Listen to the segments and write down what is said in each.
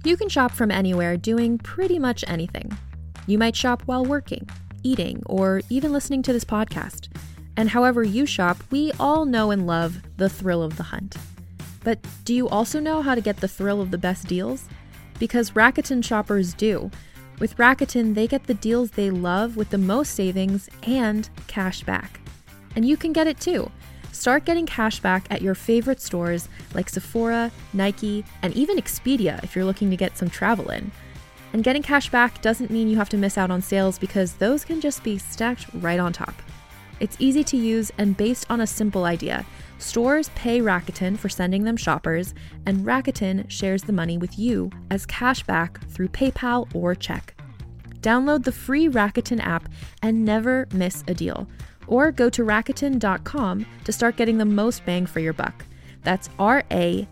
You can shop from anywhere doing pretty much anything. You might shop while working, eating, or even listening to this podcast. And however you shop, we all know and love the thrill of the hunt. But do you also know how to get the thrill of the best deals? Because Rakuten shoppers do. With Rakuten, they get the deals they love with the most savings and cash back. And you can get it too. Start getting cash back at your favorite stores like Sephora, Nike, and even Expedia if you're looking to get some travel in. And getting cash back doesn't mean you have to miss out on sales because those can just be stacked right on top. It's easy to use and based on a simple idea. Stores pay Rakuten for sending them shoppers, and Rakuten shares the money with you as cash back through PayPal or check. Download the free Rakuten app and never miss a deal. Or go to Rakuten.com to start getting the most bang for your buck. That's Rakuten.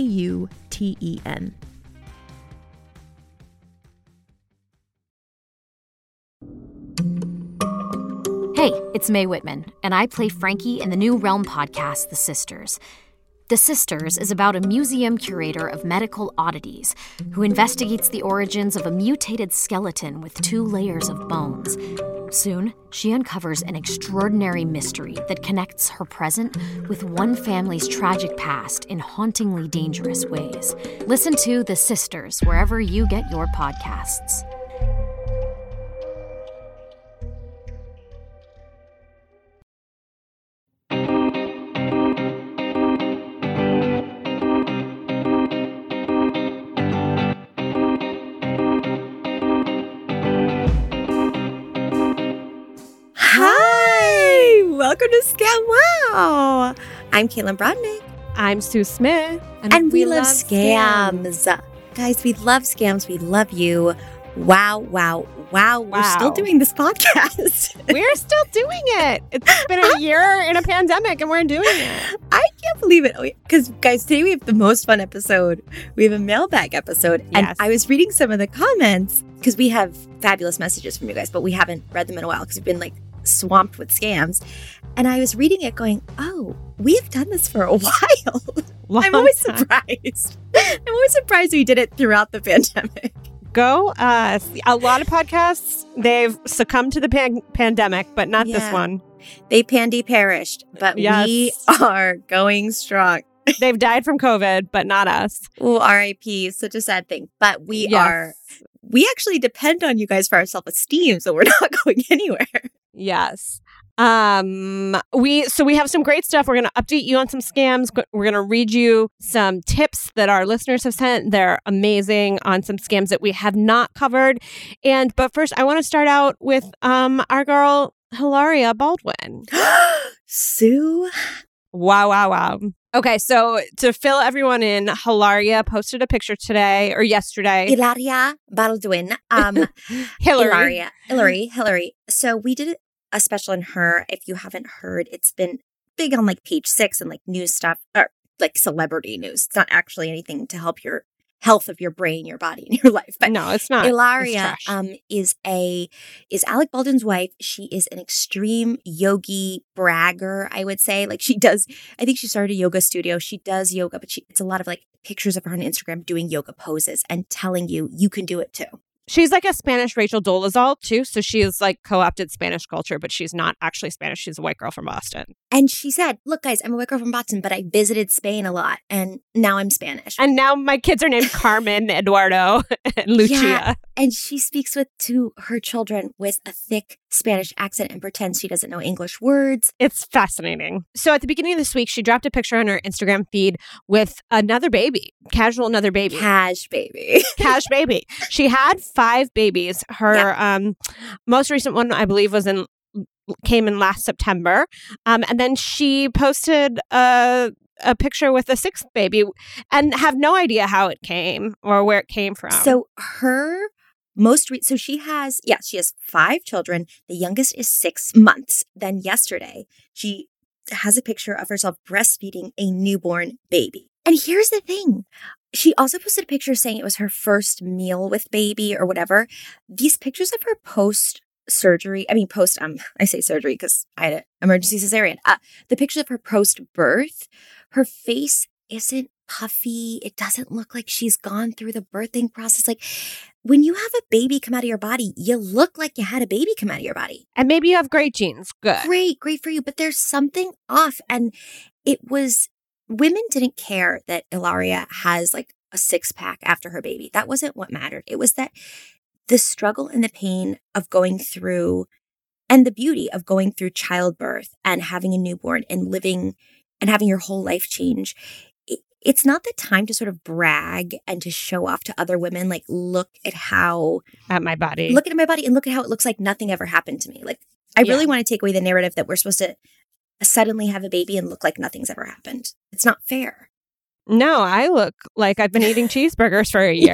Hey, it's Mae Whitman, and I play Frankie in the new Realm podcast, The Sisters. The Sisters is about a museum curator of medical oddities who investigates the origins of a mutated skeleton with 2 layers of bones. Soon, she uncovers an extraordinary mystery that connects her present with one family's tragic past in hauntingly dangerous ways. Listen to The Sisters wherever you get your podcasts. Welcome to Scam Wow! I'm Caitlin Brodnick. I'm Sue Smith. And we love scams. Guys, we love scams. We love you. Wow. We're still doing this podcast. We're still doing it. It's been a year in a pandemic and we're doing it. I can't believe it. Because, guys, today we have the most fun episode. We have a mailbag episode. Yes. And I was reading some of the comments because we have fabulous messages from you guys, but we haven't read them in a while because we've been swamped with scams. And I was reading it going, oh, we have done this for a while. I'm always surprised. I'm always surprised we did it throughout the pandemic. Go us. A lot of podcasts, they've succumbed to the pandemic, but not this one. They perished, but we are going strong. They've died from COVID, but not us. Oh, RIP. Such a sad thing. But we actually depend on you guys for our self-esteem, so we're not going anywhere. Yes. We have some great stuff. We're going to update you on some scams. We're going to read you some tips that our listeners have sent. They're amazing on some scams that we have not covered. But first, I want to start out with our girl Hilaria Baldwin. Sue. Wow. Okay, so to fill everyone in, Hilaria posted a picture today or yesterday. Hilaria Baldwin. Hillary. So we did a special on her. If you haven't heard, it's been big on Page 6 and news stuff, or celebrity news. It's not actually anything to help your health of your brain, your body, and your life. But no, it's not. Hilaria is Alec Baldwin's wife. She is an extreme yogi bragger, I would say. I think she started a yoga studio. She does yoga, but it's a lot of pictures of her on Instagram doing yoga poses and telling you can do it too. She's like a Spanish Rachel Dolezal, too. So she is co-opted Spanish culture, but she's not actually Spanish. She's a white girl from Boston. And she said, look, guys, I'm a white girl from Boston, but I visited Spain a lot. And now I'm Spanish. And now my kids are named Carmen, Eduardo, and Lucia. Yeah. And she speaks to her children with a thick Spanish accent and pretends she doesn't know English words. It's fascinating. So at the beginning of this week, she dropped a picture on her Instagram feed with another baby. Cash baby. She had 5 babies. Her most recent one, I believe, came in last September. And then she posted a picture with a 6th baby and have no idea how it came or where it came from. So her she has 5 children. The youngest is 6 months. Then yesterday, she has a picture of herself breastfeeding a newborn baby. And here's the thing. She also posted a picture saying it was her first meal with baby or whatever. These pictures of her post-surgery, I say surgery because I had an emergency cesarean. The pictures of her post-birth, her face isn't puffy. It doesn't look like she's gone through the birthing process. Like when you have a baby come out of your body, you look like you had a baby come out of your body. And maybe you have great genes. Good. Great for you. But there's something off. And women didn't care that Hilaria has like a 6-pack after her baby. That wasn't what mattered. It was that the struggle and the pain of going through and the beauty of going through childbirth and having a newborn and living and having your whole life change. It's not the time to sort of brag and to show off to other women, like, look at my body. Look at my body and look at how it looks like nothing ever happened to me. Like, I really want to take away the narrative that we're supposed to suddenly have a baby and look like nothing's ever happened. It's not fair. No, I look like I've been eating cheeseburgers for a year.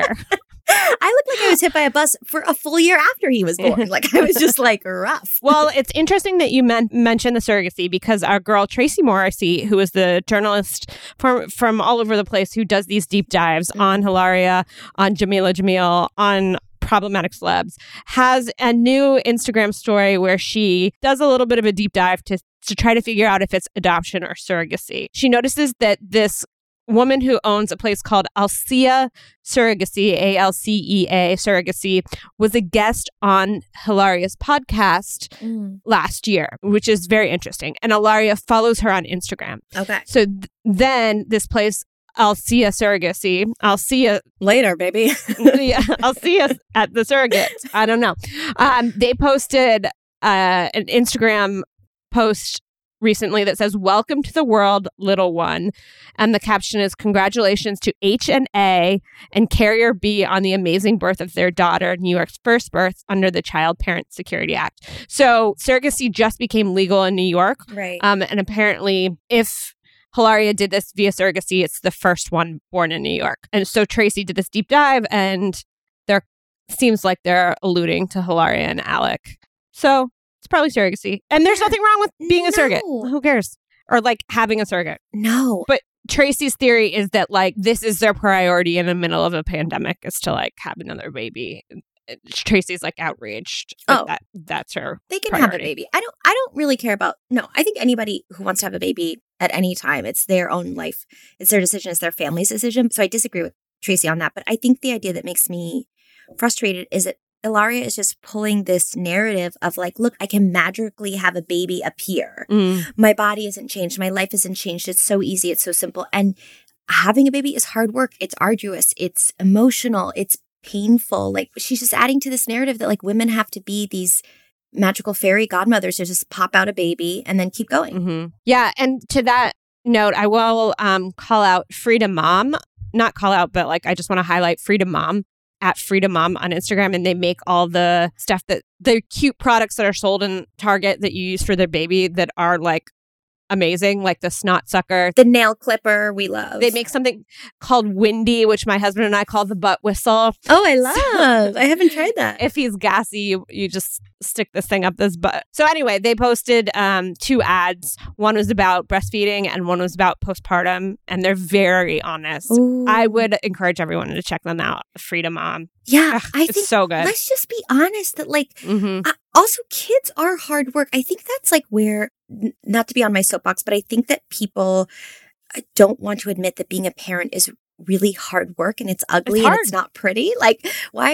I look like I was hit by a bus for a full year after he was born. Like I was just like rough. Well, it's interesting that you mentioned the surrogacy because our girl Tracy Morrissey, who is the journalist from all over the place who does these deep dives on Hilaria, on Jamila Jamil, on problematic celebs, has a new Instagram story where she does a little bit of a deep dive to try to figure out if it's adoption or surrogacy. She notices that this woman who owns a place called Alcea Surrogacy, ALCEA Surrogacy, was a guest on Hilaria's podcast last year, which is very interesting. And Hilaria follows her on Instagram. Okay. So then this place, Alcea Surrogacy, Alcea later, baby. Yeah, Alcea at the surrogate. I don't know. They posted an Instagram post recently that says, "Welcome to the world, little one." And the caption is, "Congratulations to H&A and Carrier B on the amazing birth of their daughter, New York's first birth under the Child Parent Security Act." So surrogacy just became legal in New York. Right. And apparently if Hilaria did this via surrogacy, it's the first one born in New York. And so Tracy did this deep dive and there seems like they're alluding to Hilaria and Alec. So it's probably surrogacy. And there's nothing wrong with being a surrogate. Who cares? Or like having a surrogate. No. But Tracy's theory is that like this is their priority in the middle of a pandemic is to like have another baby. Tracy's like outraged. That's her. They can priority. have a baby. I don't really care about. No, I think anybody who wants to have a baby at any time, it's their own life. It's their decision. It's their family's decision. So I disagree with Tracy on that. But I think the idea that makes me frustrated is that Hilaria is just pulling this narrative of like, look, I can magically have a baby appear. My body isn't changed. My life isn't changed. It's so easy. It's so simple. And having a baby is hard work. It's arduous. It's emotional. It's painful. Like she's just adding to this narrative that like women have to be these magical fairy godmothers to just pop out a baby and then keep going. Mm-hmm. Yeah. And to that note, I will call out Freedom Mom. Not call out, but like I just want to highlight Freedom Mom at Freedom Mom on Instagram, and they make all the stuff that the cute products that are sold in Target that you use for their baby that are like amazing, like the snot sucker, the nail clipper we love. They make something called Windy, which my husband and I call the butt whistle. Oh, I love. So, I haven't tried that. If he's gassy, you just stick this thing up his butt. So anyway, they posted 2 ads. One was about breastfeeding and one was about postpartum, and they're very honest. Ooh. I would encourage everyone to check them out. Freedom Mom. Yeah, I think think so good. Let's just be honest that like also kids are hard work. I think that's like where, not to be on my soapbox, but I think that people don't want to admit that being a parent is really hard work and it's ugly and it's not pretty. Like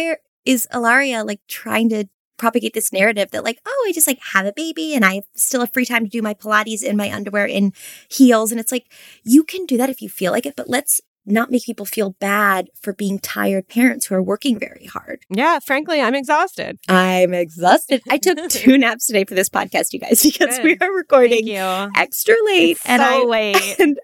is Hilaria like trying to propagate this narrative that like, oh, I just like have a baby and I still have free time to do my Pilates in my underwear in heels. And it's like, you can do that if you feel like it, but let's not make people feel bad for being tired parents who are working very hard. Yeah, frankly, I'm exhaused. I took 2 naps today for this podcast, you guys, because we are recording extra late. It's late.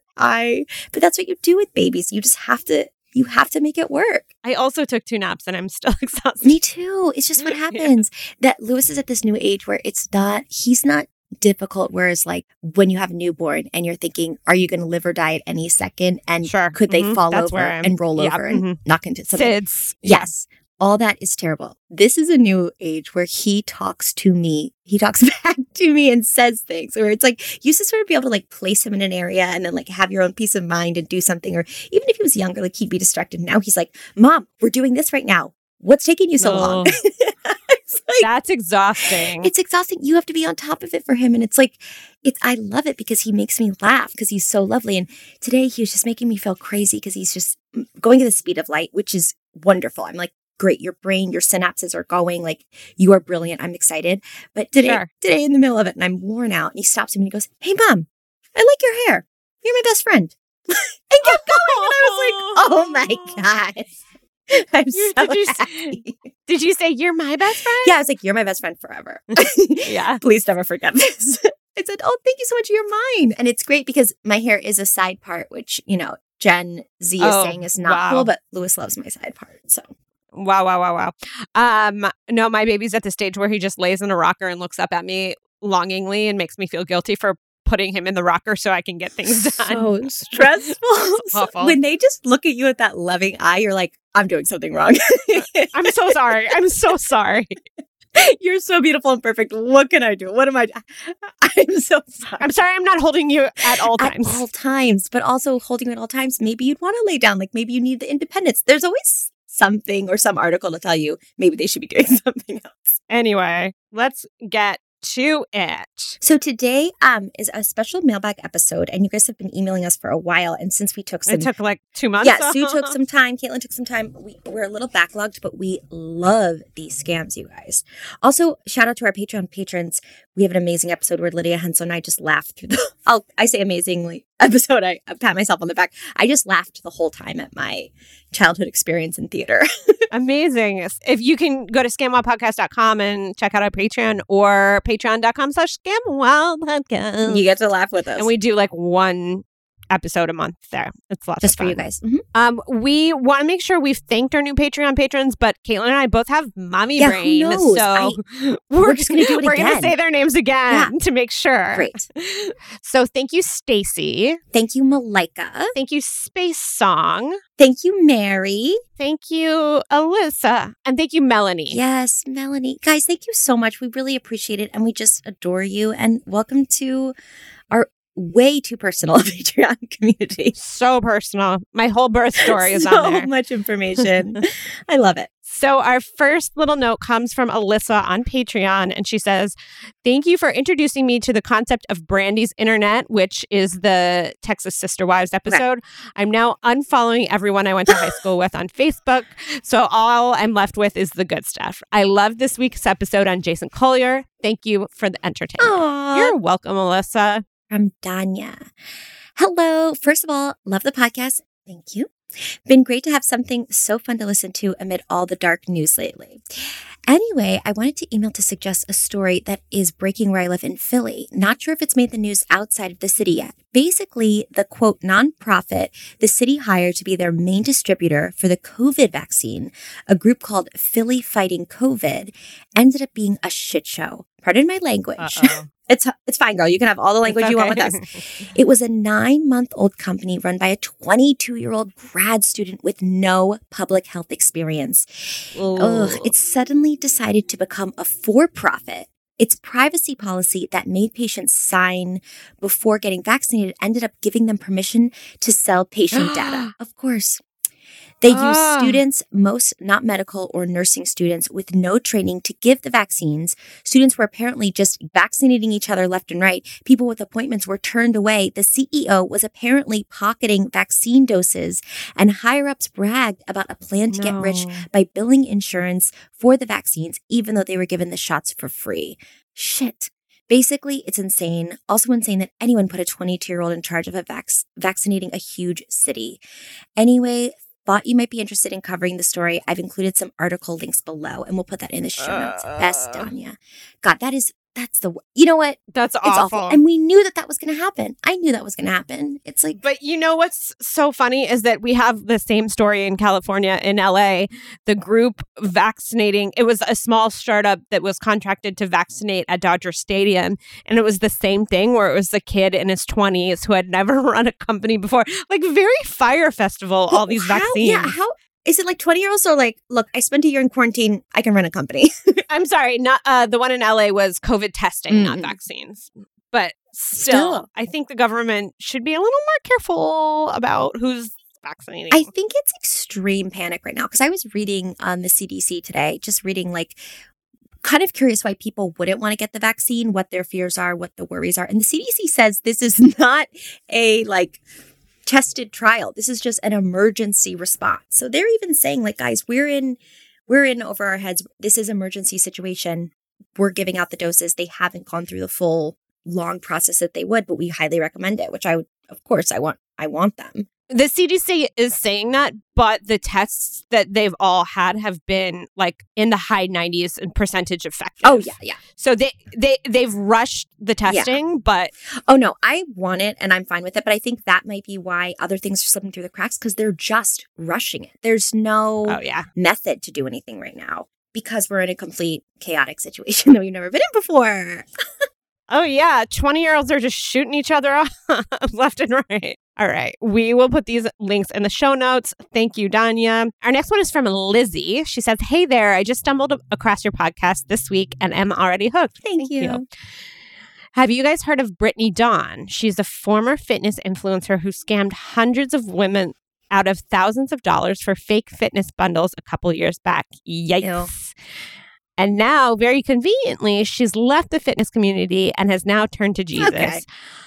But that's what you do with babies. You just have to make it work. I also took 2 naps and I'm still exhausted. Me too. It's just what happens. That Lewis is at this new age where he's not difficult, whereas like when you have a newborn and you're thinking, are you going to live or die at any second, and could they fall over and roll over and knock into something? SIDS. Yes. All that is terrible. This is a new age where he talks to me. He talks back to me and says things where it's like, you used to sort of be able to like place him in an area and then like have your own peace of mind and do something. Or even if he was younger, like he'd be distracted. Now he's like, Mom, we're doing this right now. What's taking you so long? That's exhausting. It's exhausting. You have to be on top of it for him. And it's like, I love it because he makes me laugh because he's so lovely. And today he was just making me feel crazy because he's just going at the speed of light, which is wonderful. I'm like, great. Your brain, your synapses are going. Like, you are brilliant. I'm excited. But today in the middle of it, and I'm worn out, and he stops me and he goes, "Hey, Mom, I like your hair. You're my best friend." And kept going. And I was like, oh my God. I'm so happy. Did you say, "You're my best friend"? Yeah, I was like, "You're my best friend forever." Yeah. Please never forget this. I said, "Oh, thank you so much. You're mine." And it's great because my hair is a side part, which, Gen Z is saying is not cool, but Lewis loves my side part. So. Wow. No, my baby's at the stage where he just lays in a rocker and looks up at me longingly and makes me feel guilty for putting him in the rocker so I can get things done. So stressful. Awful. When they just look at you with that loving eye, you're like, I'm doing something wrong. I'm so sorry. I'm so sorry. You're so beautiful and perfect. What can I do? What am I? I'm so sorry. I'm sorry I'm not holding you at all times. At all times, but also holding you at all times. Maybe you'd want to lay down. Like maybe you need the independence. There's always something or some article to tell you maybe they should be doing something else. Anyway, let's get to it. So today is a special mailbag episode, and you guys have been emailing us for a while. And since we took it took like 2 months. Yeah, Sue took some time. Caitlin took some time. We're a little backlogged, but we love these scams, you guys. Also, shout out to our Patreon patrons. We have an amazing episode where Lydia Hensel and I just laughed through I say amazingly episode. I pat myself on the back. I just laughed the whole time at my childhood experience in theater. Amazing. If you can go to scamwhopodcast.com and check out our Patreon or patreon.com/scamwhopodcast. You get to laugh with us. And we do like one episode a month there. It's lots just of fun. for you guys. Mm-hmm. We want to make sure we've thanked our new Patreon patrons, but Caitlin and I both have mommy brain. Who knows? So we're just going to do it We're again. going to say their names again to make sure. Great. So thank you, Stacy. Thank you, Malika. Thank you, Space Song. Thank you, Mary. Thank you, Alyssa. And thank you, Melanie. Yes, Melanie. Guys, thank you so much. We really appreciate it. And we just adore you. And welcome to our way too personal Patreon community. So personal. My whole birth story is on there. So much information. I love it. So our first little note comes from Alyssa on Patreon, and she says, "Thank you for introducing me to the concept of Brandy's Internet," which is the Texas Sister Wives episode. Right. I'm now unfollowing everyone I went to high school with on Facebook, so all I'm left with is the good stuff. I loved this week's episode on Jason Collier. Thank you for the entertainment. Aww. You're welcome, Alyssa. From Danya. Hello. First of all, love the podcast. Thank you. Been great to have something so fun to listen to amid all the dark news lately. Anyway, I wanted to email to suggest a story that is breaking where I live in Philly. Not sure if it's made the news outside of the city yet. Basically, the quote nonprofit the city hired to be their main distributor for the COVID vaccine, a group called Philly Fighting COVID, ended up being a shit show. Pardon my language. It's fine, girl. You can have all the language you want with us. It was a 9-month-old company run by a 22-year-old grad student with no public health experience. It suddenly decided to become a for-profit. Its privacy policy that made patients sign before getting vaccinated ended up giving them permission to sell patient data. Of course. They use students, most not medical or nursing students, with no training to give the vaccines. Students were apparently just vaccinating each other left and right. People with appointments were turned away. The CEO was apparently pocketing vaccine doses, and higher-ups bragged about a plan to get rich by billing insurance for the vaccines, even though they were given the shots for free. Shit. Basically, it's insane. Also insane that anyone put a 22-year-old in charge of vaccinating a huge city. Anyway, thought you might be interested in covering the story. I've included some article links below, and we'll put that in the show notes. Best, Danya. God, that's the, you know what? That's it's awful. And we knew that was going to happen. I knew that was going to happen. It's like. But you know what's so funny is that we have the same story in California, in LA. The group vaccinating, it was a small startup that was contracted to vaccinate at Dodger Stadium. And it was the same thing where it was a kid in his 20s who had never run a company before. Like very Fire Festival, all these vaccines. Yeah, how? Is it like 20-year-olds or like, look, I spent a year in quarantine. I can run a company. I'm sorry. Not the one in LA was COVID testing, not vaccines. But still, I think the government should be a little more careful about who's vaccinating. I think it's extreme panic right now because I was reading on the CDC today, just reading like kind of curious why people wouldn't want to get the vaccine, what their fears are, what the worries are. And the CDC says this is not a tested trial. This is just an emergency response. So they're even saying guys, we're in over our heads. This is emergency situation. We're giving out the doses. They haven't gone through the full long process that they would, but we highly recommend it, which I want them. The CDC is saying that, but the tests that they've all had have been in the high 90s in percentage effective. Oh, yeah. So they've rushed the testing, but... Oh, no, I want it and I'm fine with it, but I think that might be why other things are slipping through the cracks because they're just rushing it. There's no method to do anything right now because we're in a complete chaotic situation that we've never been in before. Oh, yeah. 20-year-olds are just shooting each other off left and right. All right. We will put these links in the show notes. Thank you, Danya. Our next one is from Lizzie. She says, hey there. I just stumbled across your podcast this week and am already hooked. Thank you. Have you guys heard of Brittany Dawn? She's a former fitness influencer who scammed hundreds of women out of thousands of dollars for fake fitness bundles a couple years back. Yikes. Ew. And now, very conveniently, she's left the fitness community and has now turned to Jesus. Okay.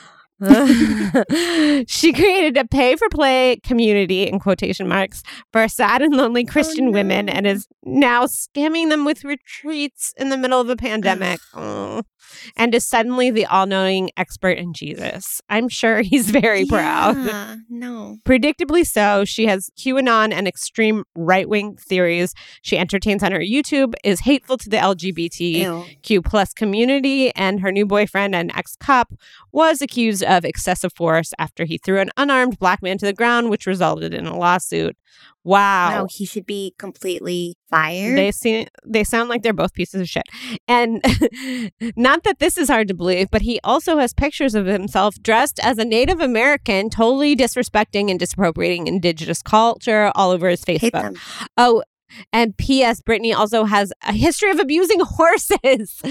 She created a pay-for-play community, in quotation marks, for sad and lonely Christian women and is now scamming them with retreats in the middle of a pandemic. And is suddenly the all-knowing expert in Jesus. I'm sure he's very proud. No. Predictably so, she has QAnon and extreme right-wing theories she entertains on her YouTube, is hateful to the LGBTQ plus community, and her new boyfriend, an ex-cop, was accused of excessive force after he threw an unarmed black man to the ground, which resulted in a lawsuit. Wow. He should be completely fired. They sound like they're both pieces of shit. And not that this is hard to believe, but he also has pictures of himself dressed as a Native American, totally disrespecting and disappropriating indigenous culture all over his Facebook. Hate them. Oh, and P.S. Brittany also has a history of abusing horses.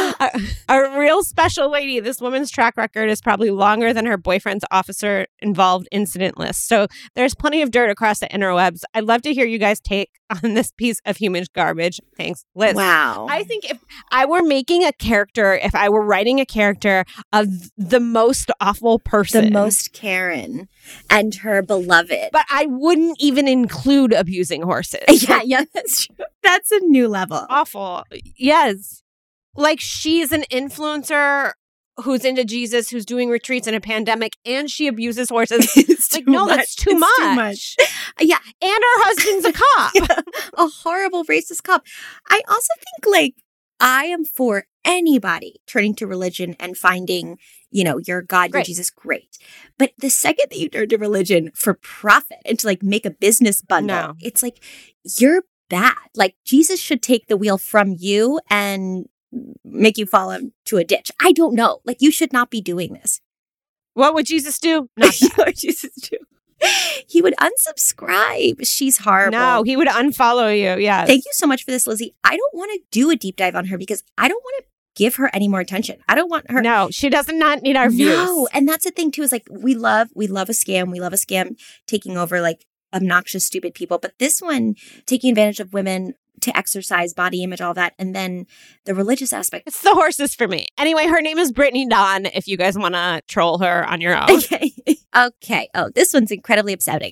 A real special lady. This woman's track record is probably longer than her boyfriend's officer-involved incident list. So there's plenty of dirt across the interwebs. I'd love to hear you guys take on this piece of human garbage. Thanks, Liz. Wow. I think if I were making a character, if I were writing a character of the most awful person. The most Karen and her beloved. But I wouldn't even include abusing horses. Yeah, that's true. That's a new level. Awful. Yes. She's an influencer who's into Jesus, who's doing retreats in a pandemic, and she abuses horses. It's that's too much. Yeah. And her husband's a cop. A horrible racist cop. I also think, I am for anybody turning to religion and finding, your God, your Jesus, great. But the second that you turn to religion for profit and to make a business bundle, it's you're bad. Jesus should take the wheel from you and make you fall into a ditch. I don't know. You should not be doing this. What would Jesus do? Not that. What would Jesus do? He would unsubscribe. She's horrible. No, he would unfollow you. Yeah. Thank you so much for this, Lizzie. I don't want to do a deep dive on her because I don't want to give her any more attention. I don't want her. No, she does not need our views. No, and that's the thing too. Is we love a scam. We love a scam taking over obnoxious, stupid people. But this one taking advantage of women to exercise, body image, all that. And then the religious aspect. It's the horses for me. Anyway, her name is Brittany Dawn, if you guys want to troll her on your own. Okay. Oh, this one's incredibly upsetting.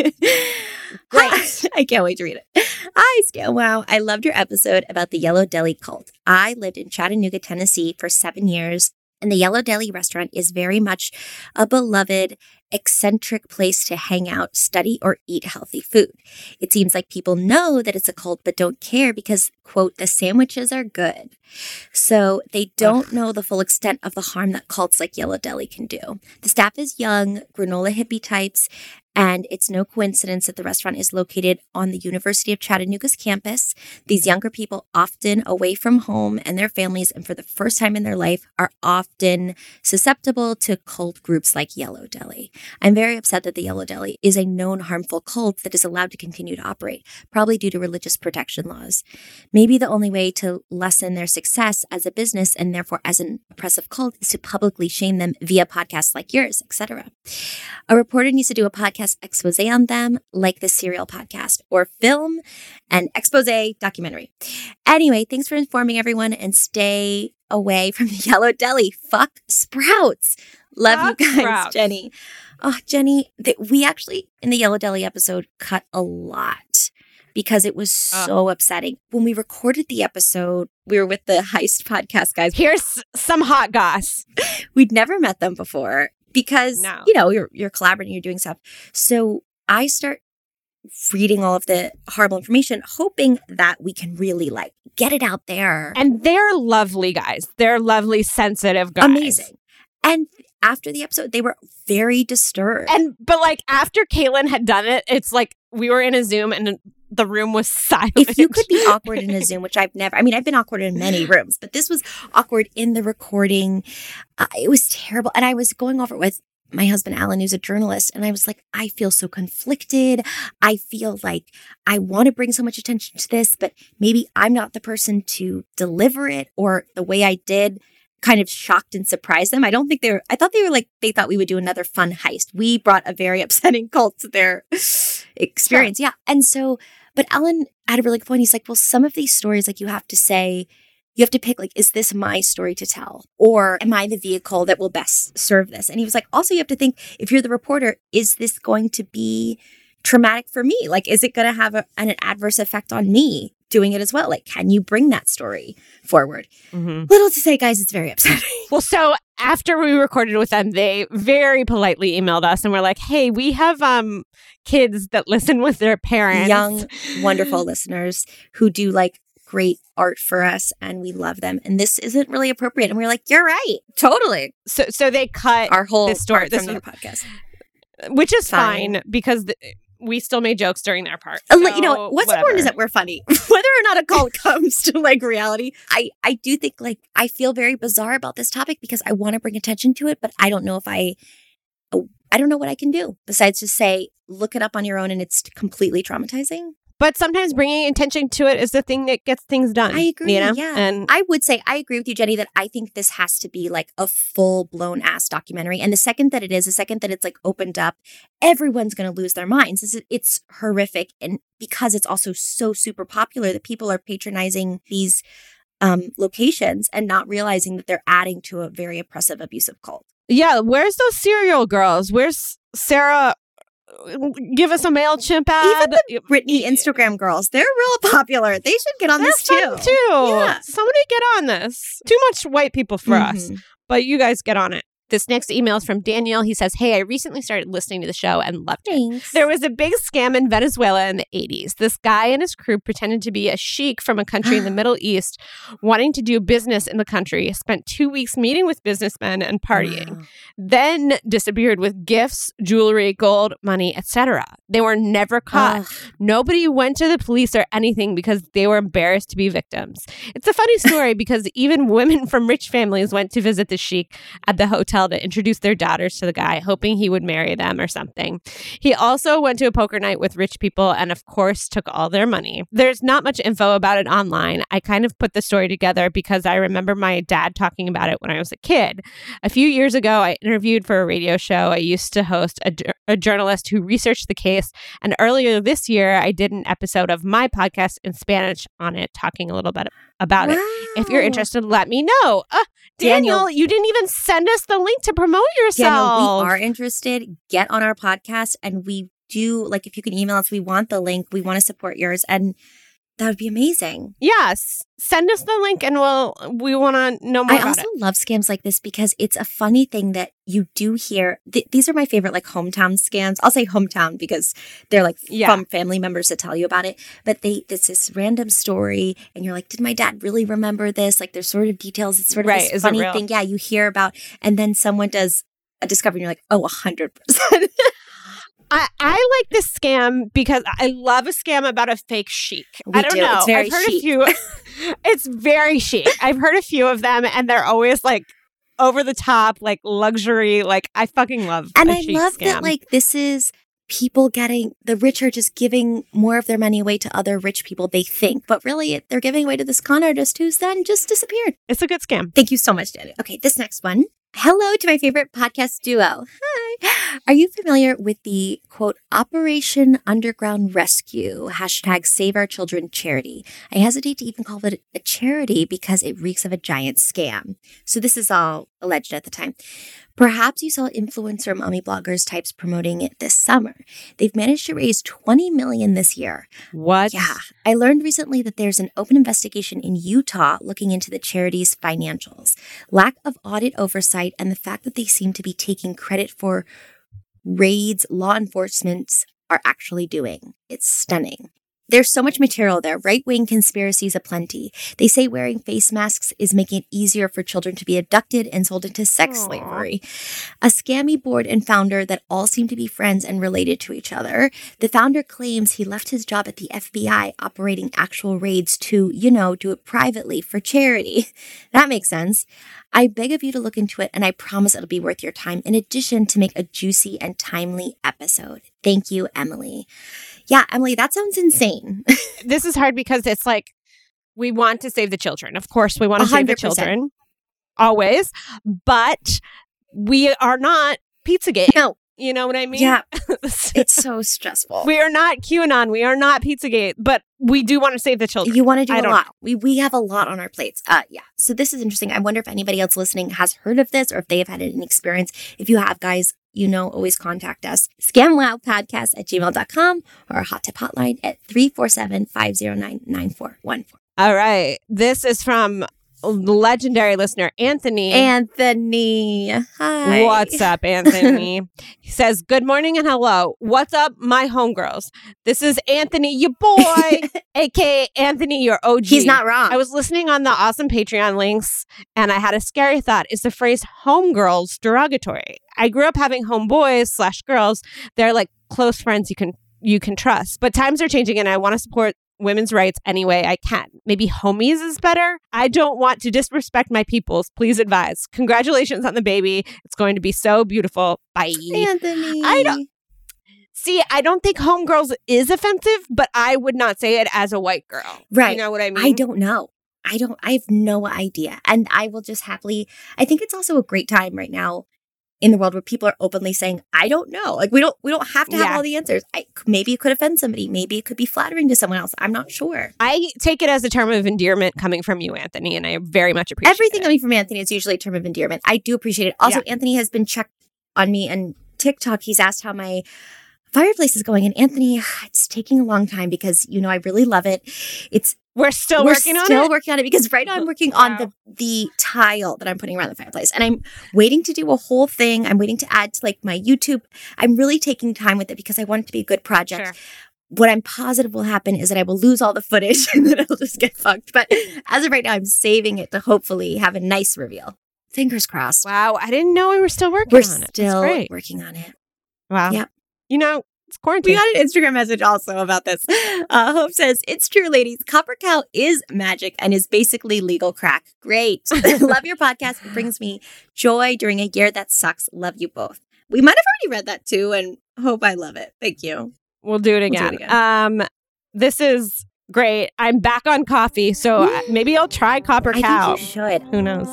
Great. I can't wait to read it. Hi, Scale Wow. I loved your episode about the Yellow Deli cult. I lived in Chattanooga, Tennessee for 7 years. And the Yellow Deli restaurant is very much a beloved, eccentric place to hang out, study, or eat healthy food. It seems like people know that it's a cult but don't care because, quote, the sandwiches are good. So they don't know the full extent of the harm that cults like Yellow Deli can do. The staff is young, granola hippie types, and it's no coincidence that the restaurant is located on the University of Chattanooga's campus. These younger people, often away from home and their families, and for the first time in their life, are often susceptible to cult groups like Yellow Deli. I'm very upset that the Yellow Deli is a known harmful cult that is allowed to continue to operate, probably due to religious protection laws. Maybe the only way to lessen their success as a business and therefore as an oppressive cult is to publicly shame them via podcasts like yours, etc. A reporter needs to do a podcast podcast expose on them like the Serial podcast, or film an expose documentary. Anyway, thanks for informing everyone, and stay away from the Yellow Deli. Fuck Sprouts. Love you guys, Sprouts. Jenny. Oh, Jenny, we actually, in the Yellow Deli episode, cut a lot because it was so upsetting. When we recorded the episode, we were with the Heist podcast guys. Here's some hot goss. We'd never met them before because, you know, you're collaborating, you're doing stuff. So I start reading all of the horrible information, hoping that we can really like get it out there. And they're lovely guys. They're lovely, sensitive guys. Amazing. And after the episode, they were very disturbed. But like after Caitlin had done it, it's like we were in a Zoom and the room was silent. If you could be awkward in a Zoom, which I've never, I mean, I've been awkward in many rooms, but this was awkward in the recording. It was terrible. And I was going over it with my husband, Alan, who's a journalist. And I was like, I feel so conflicted. I feel like I want to bring so much attention to this, but maybe I'm not the person to deliver it, or the way I did kind of shocked and surprised them. I thought they thought we would do another fun heist. We brought a very upsetting cult to their experience. Sure. Yeah. And so, but Alan had a really good point. He's like, well, some of these stories, like you have to pick, like, is this my story to tell? Or am I the vehicle that will best serve this? And he was like, also, you have to think, if you're the reporter, is this going to be traumatic for me? Like, is it going to have an adverse effect on me doing it as well? Like, can you bring that story forward? Mm-hmm. Little to say, guys, it's very upsetting. Well, so after we recorded with them, they very politely emailed us and were like, hey, we have kids that listen with their parents. Young, wonderful listeners who do like great art for us, and we love them. And this isn't really appropriate. And we were like, you're right. Totally. So they cut our whole this story from their podcast. Which is fine because we still made jokes during their part. So you know, what's important is that we're funny. Whether or not a cult comes to like reality, I do think like I feel very bizarre about this topic because I want to bring attention to it, but I don't know if I don't know what I can do besides just say, look it up on your own, and it's completely traumatizing. But sometimes bringing attention to it is the thing that gets things done. I agree. You know? Yeah. And I would say I agree with you, Jenny, that I think this has to be like a full-blown ass documentary. And the second that it's like opened up, everyone's going to lose their minds. It's horrific. And because it's also so super popular that people are patronizing these locations and not realizing that they're adding to a very oppressive, abusive cult. Yeah. Where's those Serial girls? Where's Sarah? Give us a MailChimp ad. Even the Britney Instagram girls, they're real popular. They should get on this too. Fun too. Yeah. Somebody get on this. Too much white people for us, but you guys get on it. This next email is from Daniel. He says, hey, I recently started listening to the show and loved it. There was a big scam in Venezuela in the 80s. This guy and his crew pretended to be a sheik from a country in the Middle East wanting to do business in the country, spent 2 weeks meeting with businessmen and partying, then disappeared with gifts, jewelry, gold, money, etc. They were never caught. Nobody went to the police or anything because they were embarrassed to be victims. It's a funny story because even women from rich families went to visit the sheik at the hotel to introduce their daughters to the guy, hoping he would marry them or something. He also went to a poker night with rich people and, of course, took all their money. There's not much info about it online. I kind of put the story together because I remember my dad talking about it when I was a kid. A few years ago, I interviewed for a radio show. I used to host a journalist who researched the case, and earlier this year, I did an episode of my podcast in Spanish on it, talking a little bit about it. If you're interested, let me know. Daniel, you didn't even send us the link to promote yourself. Daniel, we are interested. Get on our podcast, and we do, like, if you can email us, we want the link. We want to support yours, and that would be amazing. Yes. Send us the link, and we want to know more about it. I also love scams like this because it's a funny thing that you do hear. These are my favorite, like, hometown scams. I'll say hometown because they're like from family members that tell you about it. But it's this random story, and you're like, did my dad really remember this? Like, there's sort of details. It's sort of this funny thing. Yeah, you hear about, and then someone does a discovery, and you're like, oh, 100%. I like this scam because I love a scam about a fake sheik. I don't know. It's very I've heard chic. a few. It's very chic. I've heard a few of them, and they're always like over the top, like luxury. Like, I fucking love. And I love scam. that, like, this is people the rich are just giving more of their money away to other rich people, they think, but really they're giving away to this con artist who's then just disappeared. It's a good scam. Thank you so much, Daniel. Okay, this next one. Hello to my favorite podcast duo. Hi. Are you familiar with the, quote, Operation Underground Rescue, hashtag Save Our Children charity? I hesitate to even call it a charity because it reeks of a giant scam. So this is all alleged at the time. Perhaps you saw influencer mommy bloggers types promoting it this summer. They've managed to raise $20 million this year. What? Yeah. I learned recently that there's an open investigation in Utah looking into the charity's financials. Lack of audit oversight and the fact that they seem to be taking credit for raids law enforcement are actually doing. It's stunning. There's so much material there, right-wing conspiracies aplenty. They say wearing face masks is making it easier for children to be abducted and sold into sex slavery. A scammy board and founder that all seem to be friends and related to each other. The founder claims he left his job at the FBI operating actual raids to, do it privately for charity. That makes sense. I beg of you to look into it, and I promise it'll be worth your time, in addition to make a juicy and timely episode. Thank you, Emily. Yeah, Emily, that sounds insane. This is hard because it's like, we want to save the children. Of course, we want to save the children. Always. But we are not Pizzagate. No. You know what I mean? Yeah. It's so stressful. We are not QAnon. We are not Pizzagate. But we do want to save the children. You want to do a lot. We have a lot on our plates. Yeah. So this is interesting. I wonder if anybody else listening has heard of this or if they have had an experience. If you have, guys, always contact us. scamwowpodcast@gmail.com or our hot tip hotline at 347-509-9414. All right. This is from legendary listener, Anthony. Anthony. Hi. What's up, Anthony? He says, good morning and hello. What's up, my homegirls? This is Anthony, your boy, aka Anthony, your OG. He's not wrong. I was listening on the awesome Patreon links and I had a scary thought. Is the phrase homegirls derogatory? I grew up having homeboys/girls. They're like close friends you can trust. But times are changing and I want to support women's rights any way I can. Maybe homies is better? I don't want to disrespect my peoples. Please advise. Congratulations on the baby. It's going to be so beautiful. Bye. Anthony. I don't think homegirls is offensive, but I would not say it as a white girl. Right. You know what I mean? I don't know. I have no idea. And I will just I think it's also a great time right now in the world where people are openly saying, I don't know. Like we don't have to have all the answers. Maybe it could offend somebody. Maybe it could be flattering to someone else. I'm not sure. I take it as a term of endearment coming from you, Anthony, and I very much appreciate everything it. Coming from Anthony is usually a term of endearment. I do appreciate it. Also, Anthony has been checked on me and TikTok. He's asked how my fireplace is going. And Anthony, it's taking a long time because, I really love it. We're still working on it because right now I'm working on the tile that I'm putting around the fireplace. And I'm waiting to do a whole thing. I'm waiting to add to my YouTube. I'm really taking time with it because I want it to be a good project. Sure. What I'm positive will happen is that I will lose all the footage and then it'll just get fucked. But as of right now, I'm saving it to hopefully have a nice reveal. Fingers crossed. Wow. I didn't know we were still working on it. We're still working on it. Wow. Yeah. It's quarantine. We got an Instagram message also about this. Hope says, it's true, ladies. Copper Cow is magic and is basically legal crack. Great. Love your podcast. It brings me joy during a year that sucks. Love you both. We might have already read that too, and Hope, I love it. Thank you. We'll do it again. This is great. I'm back on coffee, so maybe I'll try Copper Cow. I think you should. Who knows?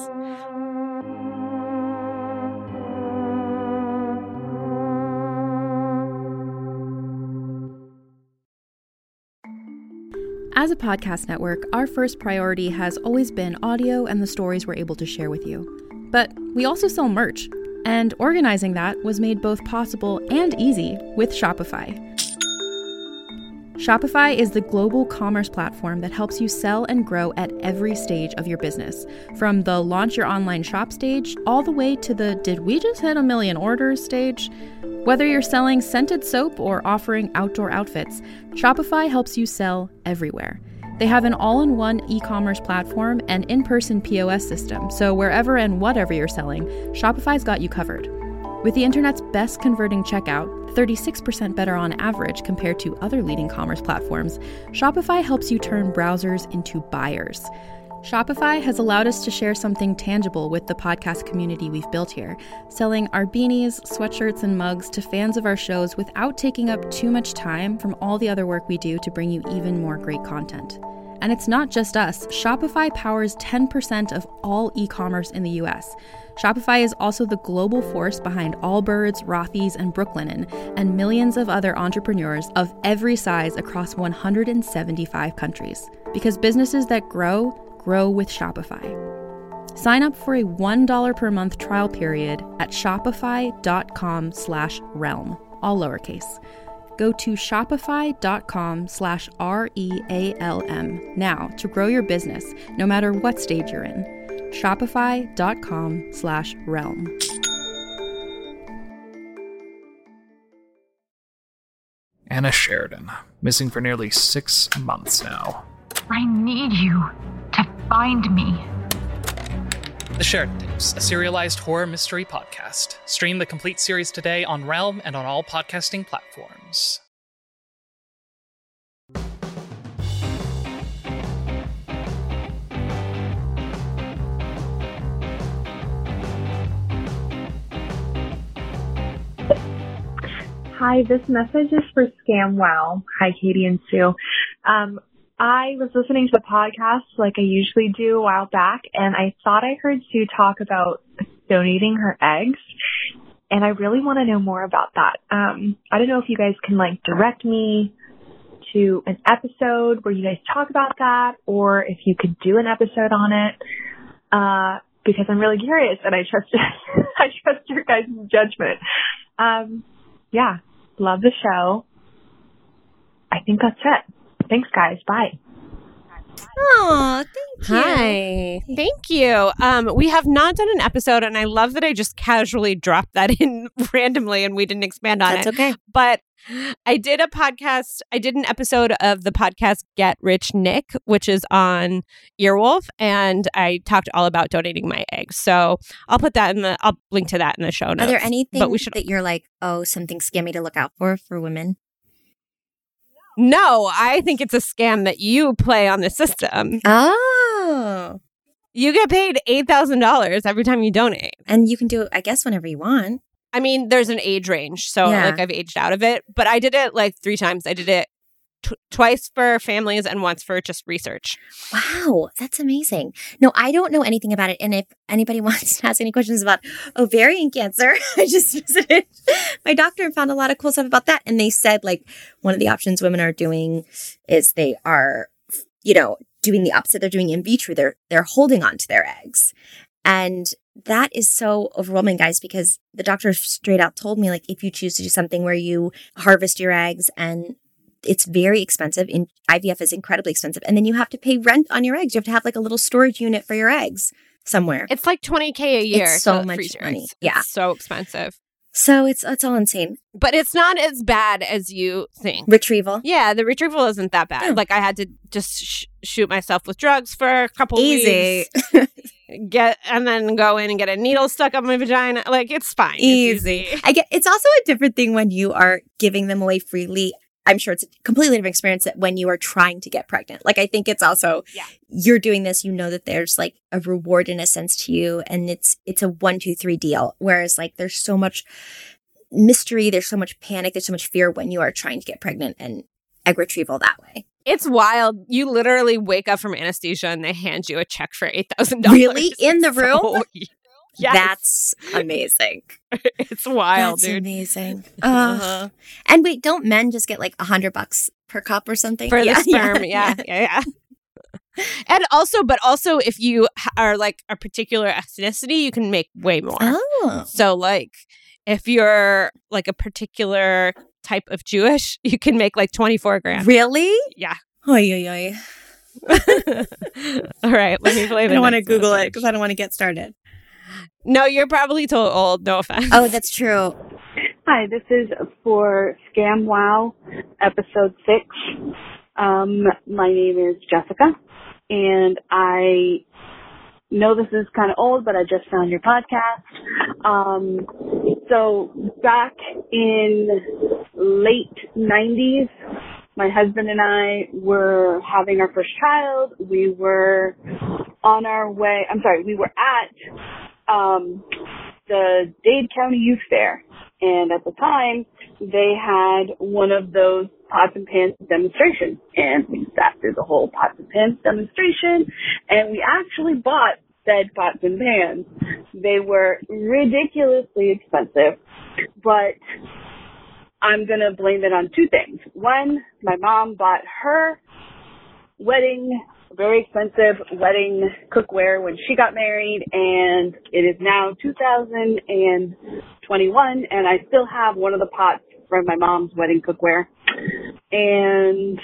As a podcast network, our first priority has always been audio and the stories we're able to share with you. But we also sell merch, and organizing that was made both possible and easy with Shopify. Shopify is the global commerce platform that helps you sell and grow at every stage of your business, from the launch your online shop stage all the way to the did we just hit 1 million orders stage. Whether you're selling scented soap or offering outdoor outfits, Shopify helps you sell everywhere. They have an all-in-one e-commerce platform and in-person POS system, so wherever and whatever you're selling, Shopify's got you covered. With the internet's best converting checkout, 36% better on average compared to other leading commerce platforms, Shopify helps you turn browsers into buyers. Shopify has allowed us to share something tangible with the podcast community we've built here, selling our beanies, sweatshirts, and mugs to fans of our shows without taking up too much time from all the other work we do to bring you even more great content. And it's not just us. Shopify powers 10% of all e-commerce in the US. Shopify is also the global force behind Allbirds, Rothy's, and Brooklinen, and millions of other entrepreneurs of every size across 175 countries. Because businesses that grow with Shopify. Sign up for a $1 per month trial period at shopify.com/realm, all lowercase. Go to shopify.com/REALM now to grow your business, no matter what stage you're in. Shopify.com/realm. Anna Sheridan, missing for nearly 6 months now. I need you to find me. The Sheridan Tapes, a serialized horror mystery podcast. Stream the complete series today on Realm and on all podcasting platforms. Hi, this message is for ScamWow. Hi, Katie and Sue. I was listening to the podcast like I usually do a while back, and I thought I heard Sue talk about donating her eggs, and I really want to know more about that. I don't know if you guys can direct me to an episode where you guys talk about that, or if you could do an episode on it, because I'm really curious and I trust your guys' judgment. Yeah, love the show. I think that's it. Thanks, guys. Bye. Oh, thank you. Hi. Thank you. We have not done an episode, and I love that I just casually dropped that in randomly and we didn't expand on it. That's okay. But I did a podcast. I did an episode of the podcast Get Rich Nick, which is on Earwolf, and I talked all about donating my eggs. So I'll put that I'll link to that in the show notes. Are there anything that you're like, oh, something scammy to look out for women? No, I think it's a scam that you play on the system. Oh. You get paid $8,000 every time you donate. And you can do it, I guess, whenever you want. I mean, there's an age range, so I've aged out of it. But I did it 3 times. I did it twice for families and once for just research. Wow, that's amazing. No, I don't know anything about it. And if anybody wants to ask any questions about ovarian cancer, I just visited my doctor and found a lot of cool stuff about that. And they said one of the options women are doing is they are, doing the opposite. They're doing in vitro. They're holding on to their eggs. And that is so overwhelming, guys, because the doctor straight out told me, if you choose to do something where you harvest your eggs, and it's very expensive. IVF is incredibly expensive. And then you have to pay rent on your eggs. You have to have a little storage unit for your eggs somewhere. It's $20,000 a year. It's so much money. Yeah. It's so expensive. So it's all insane. But it's not as bad as you think. Retrieval? Yeah, the retrieval isn't that bad. I had to just shoot myself with drugs for a couple weeks. And then go in and get a needle stuck up my vagina. It's fine. Easy. It's also a different thing when you are giving them away freely. I'm sure it's a completely different experience that when you are trying to get pregnant. I think it's also, you're doing this, that there's a reward in a sense to you, and it's a 1, 2, 3 deal. Whereas there's so much mystery, there's so much panic, there's so much fear when you are trying to get pregnant and egg retrieval that way. It's wild. You literally wake up from anesthesia and they hand you a check for $8,000. Really? In the room? Yes. That's amazing. It's wild, That's dude. Amazing. And wait, don't men just get $100 per cup or something? For the sperm, yeah. And also if you are a particular ethnicity, you can make way more. Oh. So if you're a particular type of Jewish, you can make $24,000. Really? Yeah. Oy. All right, let me play the I don't want to Google it because I don't want to get started. No, you're probably too old. No offense. Oh, that's true. Hi, this is for ScamWow, episode 6. My name is Jessica, and I know this is kind of old, but I just found your podcast. So back in late 90s, my husband and I were having our first child. We were on our way. We were at the Dade County Youth Fair. And at the time, they had one of those pots and pans demonstrations. And we sat through the whole pots and pans demonstration, and we actually bought said pots and pans. They were ridiculously expensive, but I'm going to blame it on two things. One, my mom bought her very expensive wedding cookware when she got married, and it is now 2021, and I still have one of the pots from my mom's wedding cookware. And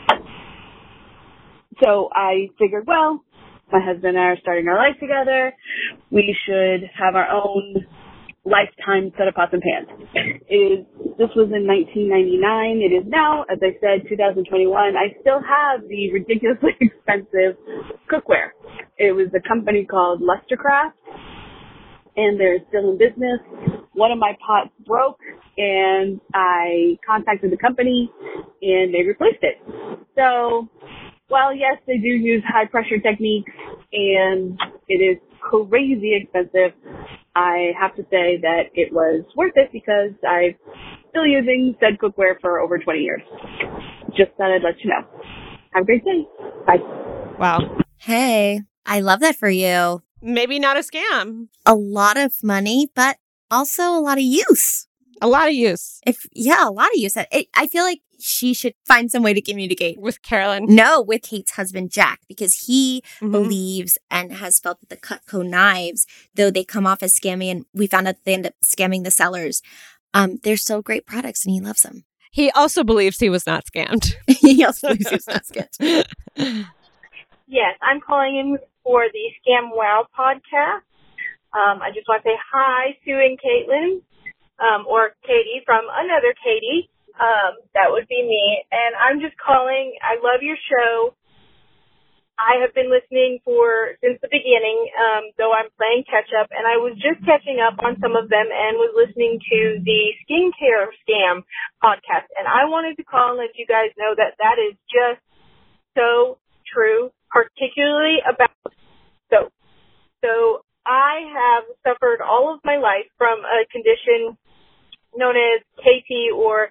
so I figured, well, my husband and I are starting our life together. We should have our own lifetime set of pots and pans. This was in 1999. It is now, as I said, 2021. I still have the ridiculously expensive cookware. It was a company called Lustercraft, and they're still in business. One of my pots broke, and I contacted the company, and they replaced it. So, while yes, they do use high pressure techniques, and it is crazy expensive, I have to say that it was worth it because I'm still using said cookware for over 20 years. Just thought I'd let you know. Have a great day. Bye. Wow. Hey, I love that for you. Maybe not a scam. A lot of money, but also a lot of use. A lot of use. A lot of use. I feel like she should find some way to communicate. With Carolyn? No, with Kate's husband, Jack, because he believes and has felt that the Cutco knives, though they come off as scammy, and we found out they end up scamming the sellers, they're still great products and he loves them. He also believes he was not scammed. He also believes he was not scammed. Yes, I'm calling in for the Scam Wow podcast. I just want to say hi, Sue and Caitlin, or Katie from another Katie. That would be me. And I'm just calling. I love your show. I have been listening since the beginning, though I'm playing catch up, and I was just catching up on some of them and was listening to the Skincare Scam podcast. And I wanted to call and let you guys know that that is just so true, particularly about soap. So I have suffered all of my life from a condition known as KT or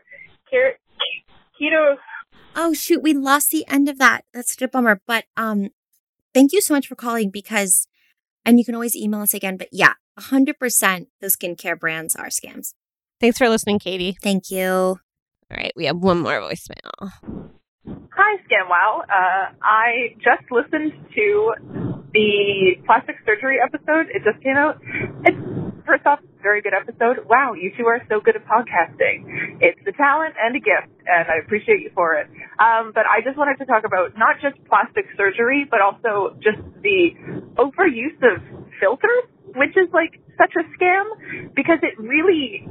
keto. Oh, shoot. We lost the end of that. That's such a bummer. But thank you so much for calling and you can always email us again. But yeah, 100% those skincare brands are scams. Thanks for listening, Katie. Thank you. All right. We have one more voicemail. Hi, Scam Wow. I just listened to the plastic surgery episode. It just came out. It's, first off, very good episode. Wow, you two are so good at podcasting. It's a talent and a gift, and I appreciate you for it. But I just wanted to talk about not just plastic surgery, but also just the overuse of filters, which is like such a scam, because it really,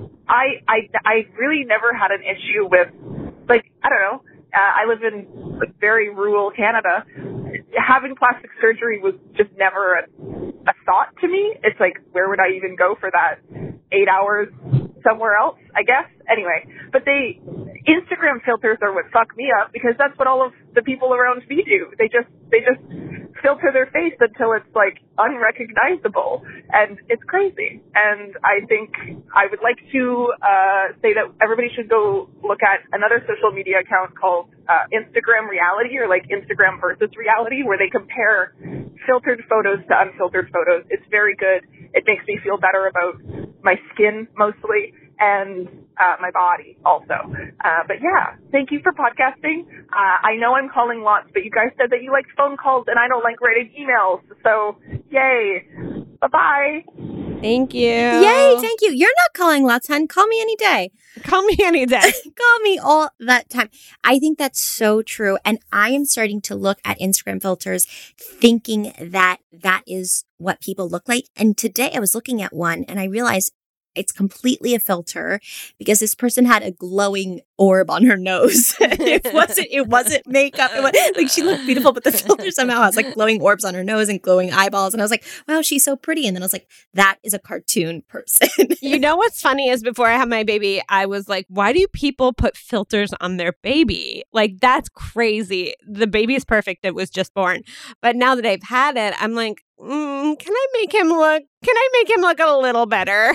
I really never had an issue with, like, I don't know, I live in very rural Canada. Having plastic surgery was just never a thought to me. It's like, where would I even go for that? 8 hours somewhere else, I guess. Anyway, but Instagram filters are what fuck me up, because that's what all of the people around me do. They just filter their face until it's like unrecognizable, and it's crazy. And I think I would like to say that everybody should go look at another social media account called Instagram Reality, or like Instagram versus Reality, where they compare filtered photos to unfiltered photos. It's very good. It makes me feel better about my skin mostly, and my body also. But yeah, thank you for podcasting. I know I'm calling lots, but you guys said that you liked phone calls, and I don't like writing emails. So yay. Bye-bye. Thank you. Yay, thank you. You're not calling lots, hon. Call me any day. Call me any day. Call me all that time. I think that's so true. And I am starting to look at Instagram filters thinking that that is what people look like. And today I was looking at one and I realized it's completely a filter because this person had a glowing orb on her nose. It wasn't makeup. Like she looked beautiful, but the filter somehow has like glowing orbs on her nose and glowing eyeballs. And I was like, wow, she's so pretty. And then I was like, that is a cartoon person. You know what's funny is before I had my baby, I was like, why do people put filters on their baby? Like, that's crazy. The baby is perfect. It was just born. But now that I've had it, I'm like, can I make him look a little better?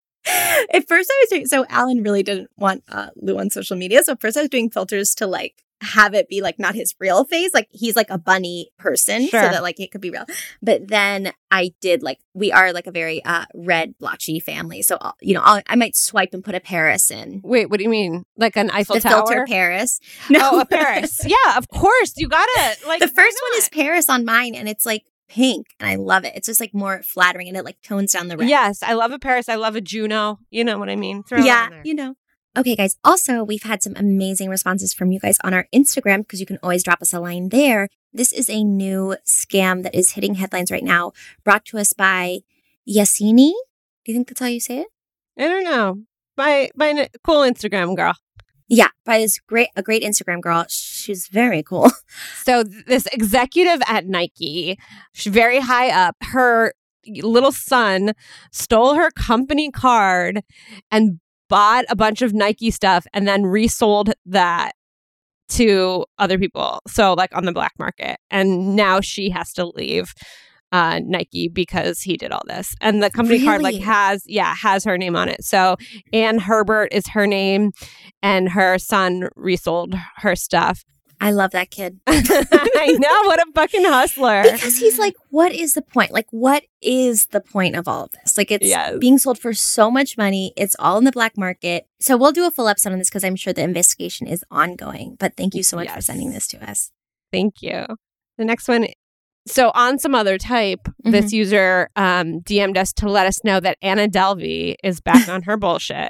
At first I was doing, so Alan really didn't want Lou on social media. So at first I was doing filters to like have it be like not his real face. Like he's like a bunny person so that like it could be real. But then I did like, we are like a very red blotchy family. So, I might swipe and put a Paris in. Wait, what do you mean? Like an Eiffel Tower? Filter Paris. No, a Paris. Yeah, of course. You got it. Like the first one is Paris on mine and it's like pink and I love it. It's just like more flattering and it like tones down the red. Yes, I love a Paris. I love a Juno. You know what I mean? Okay, guys. Also, we've had some amazing responses from you guys on our Instagram because you can always drop us a line there. This is a new scam that is hitting headlines right now, brought to us by Yassini. Do you think that's how you say it? I don't know. By a cool Instagram girl. Yeah, by a great Instagram girl. She's very cool. So this executive at Nike, she's very high up. Her little son stole her company card and bought a bunch of Nike stuff and then resold that to other people. So like on the black market. And now she has to leave Nike because he did all this. And the company card like has her name on it. So Ann Herbert is her name and her son resold her stuff. I love that kid. I know. What a fucking hustler. Because he's like, what is the point? Like, what is the point of all of this? Like, it's being sold for so much money. It's all in the black market. So we'll do a full episode on this because I'm sure the investigation is ongoing. But thank you so much for sending this to us. Thank you. The next one. So on Some Other Type, this user DM'd us to let us know that Anna Delvey is back on her bullshit.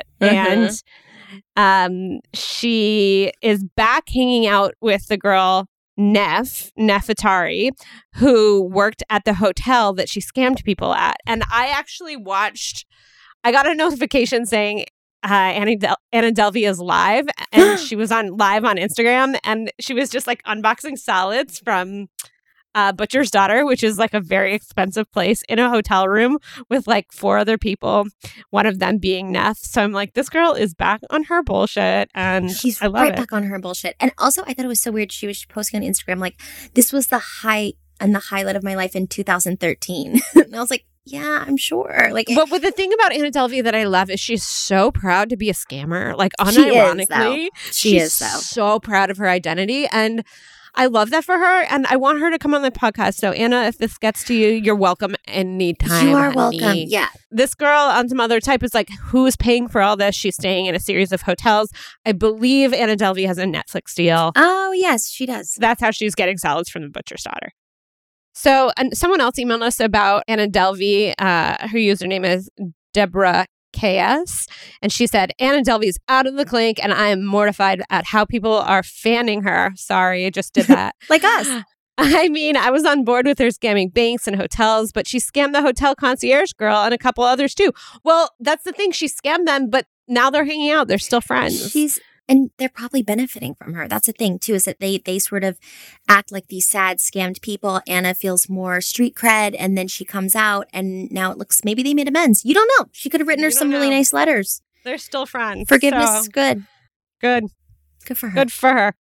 And she is back hanging out with the girl Neff Atari, who worked at the hotel that she scammed people at. And I actually I got a notification saying Anna Delvey is live, and she was live on Instagram, and she was just like unboxing salads from Butcher's Daughter, which is like a very expensive place, in a hotel room with like 4 other people, one of them being Neff. So I'm like, this girl is back on her bullshit, and she's I love back on her bullshit. And also, I thought it was so weird. She was posting on Instagram like, this was the highlight of my life in 2013. And I was like, yeah, I'm sure. Like, but the thing about Anna Delvey that I love is she's so proud to be a scammer. Like, unironically, she's so proud of her identity, and I love that for her, and I want her to come on the podcast. So, Anna, if this gets to you, you're welcome anytime. You are welcome. Yeah. This girl on Some Other Type is like, who's paying for all this? She's staying in a series of hotels. I believe Anna Delvey has a Netflix deal. Oh, yes, she does. That's how she's getting salads from the Butcher's Daughter. So, and someone else emailed us about Anna Delvey. Her username is Deborah KS, and she said, Anna Delvey's out of the clink, and I am mortified at how people are fanning her. Sorry, I just did that. Like us. I mean, I was on board with her scamming banks and hotels, but she scammed the hotel concierge girl and a couple others too. Well, that's the thing. She scammed them, but now they're hanging out. They're still friends. And they're probably benefiting from her. That's the thing, too, is that they sort of act like these sad, scammed people. Anna feels more street cred, and then she comes out, and now it looks, maybe they made amends. You don't know. She could have written her some really nice letters. They're still friends. Forgiveness is good. Good. Good for her. Good for her.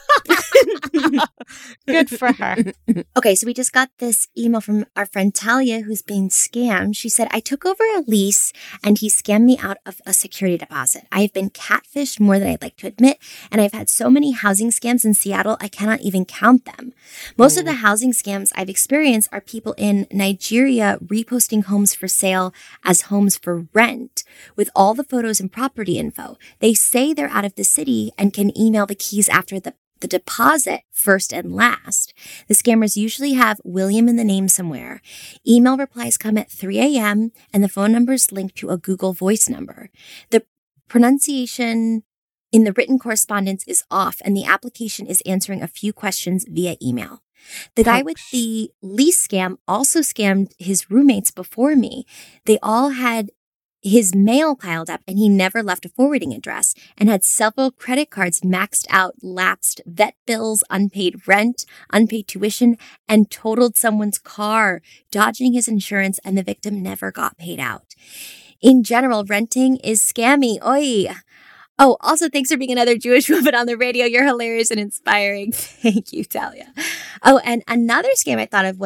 Good for her. Okay, so we just got this email from our friend Talia, who's being scammed. She said, I took over a lease and he scammed me out of a security deposit. I have been catfished more than I'd like to admit, and I've had so many housing scams in Seattle, I cannot even count them. Most of the housing scams I've experienced are people in Nigeria reposting homes for sale as homes for rent with all the photos and property info. They say they're out of the city and can email the keys after the deposit first and last. The scammers usually have William in the name somewhere. Email replies come at 3 a.m. and the phone number is linked to a Google Voice number. The pronunciation in the written correspondence is off, and the application is answering a few questions via email. The guy with the lease scam also scammed his roommates before me. They all had his mail piled up, and he never left a forwarding address, and had several credit cards maxed out, lapsed vet bills, unpaid rent, unpaid tuition, and totaled someone's car, dodging his insurance, and the victim never got paid out. In general, renting is scammy. Oi. Oh, also, thanks for being another Jewish woman on the radio. You're hilarious and inspiring. Thank you, Talia. Oh, and another scam I thought of when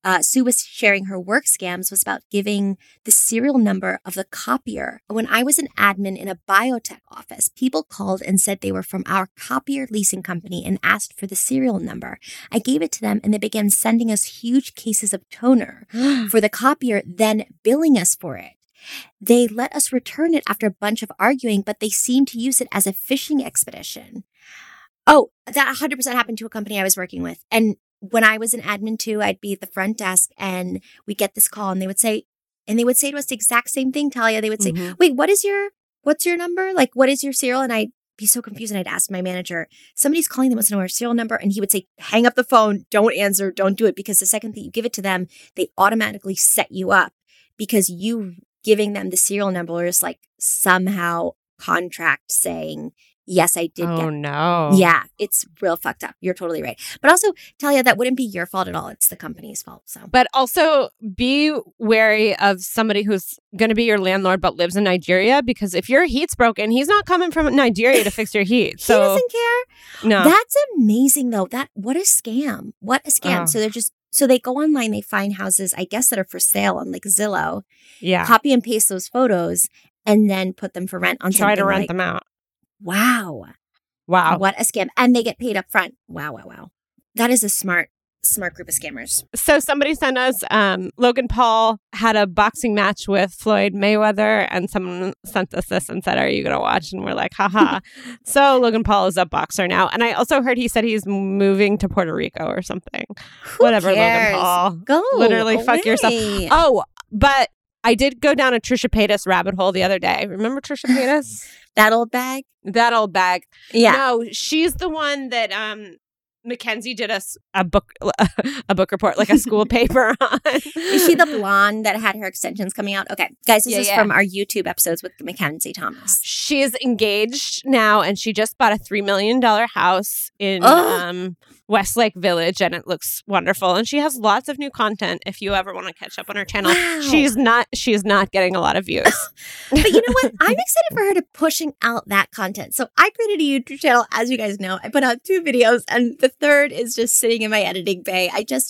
Sue was sharing her work scams was about giving the serial number of the copier. When I was an admin in a biotech office, people called and said they were from our copier leasing company and asked for the serial number. I gave it to them and they began sending us huge cases of toner for the copier, then billing us for it. They let us return it after a bunch of arguing, but they seemed to use it as a fishing expedition. Oh, that 100% happened to a company I was working with. And when I was an admin too, I'd be at the front desk and we'd get this call and they would say to us the exact same thing, Talia. They would say, wait, what's your number? Like, what is your serial? And I'd be so confused and I'd ask my manager, somebody's calling, they want to know our serial number. And he would say, hang up the phone, don't answer, don't do it. Because the second that you give it to them, they automatically set you up because you giving them the serial number is like somehow contract saying, yes, I did get it. Oh, no. Yeah, it's real fucked up. You're totally right. But also, Talia, that wouldn't be your fault at all. It's the company's fault. So, but also be wary of somebody who's going to be your landlord but lives in Nigeria, because if your heat's broken, he's not coming from Nigeria to fix your heat. So he doesn't care. No. That's amazing, though. What a scam. What a scam. So they go online, they find houses, I guess, that are for sale on like Zillow. Yeah. Copy and paste those photos and then put them for rent on Try to rent them out. Wow. What a scam. And they get paid up front. Wow. That is a smart group of scammers. So somebody sent us, Logan Paul had a boxing match with Floyd Mayweather, and someone sent us this and said, are you going to watch? And we're like, haha. So Logan Paul is a boxer now. And I also heard he said he's moving to Puerto Rico or something. Whatever, Logan Paul. Go literally away. Fuck yourself. Oh, but I did go down a Trisha Paytas rabbit hole the other day. Remember Trisha Paytas? That old bag? That old bag. Yeah. No, she's the one that Mackenzie did us a book report, like a school paper on. Is she the blonde that had her extensions coming out? Okay. Guys, this is from our YouTube episodes with Mackenzie Thomas. She is engaged now, and she just bought a $3 million house in Westlake Village, and it looks wonderful. And she has lots of new content if you ever want to catch up on her channel. Wow. She's not getting a lot of views. But you know what? I'm excited for her to pushing out that content. So I created a YouTube channel, as you guys know. I put out 2 videos, and the third is just sitting in my editing bay.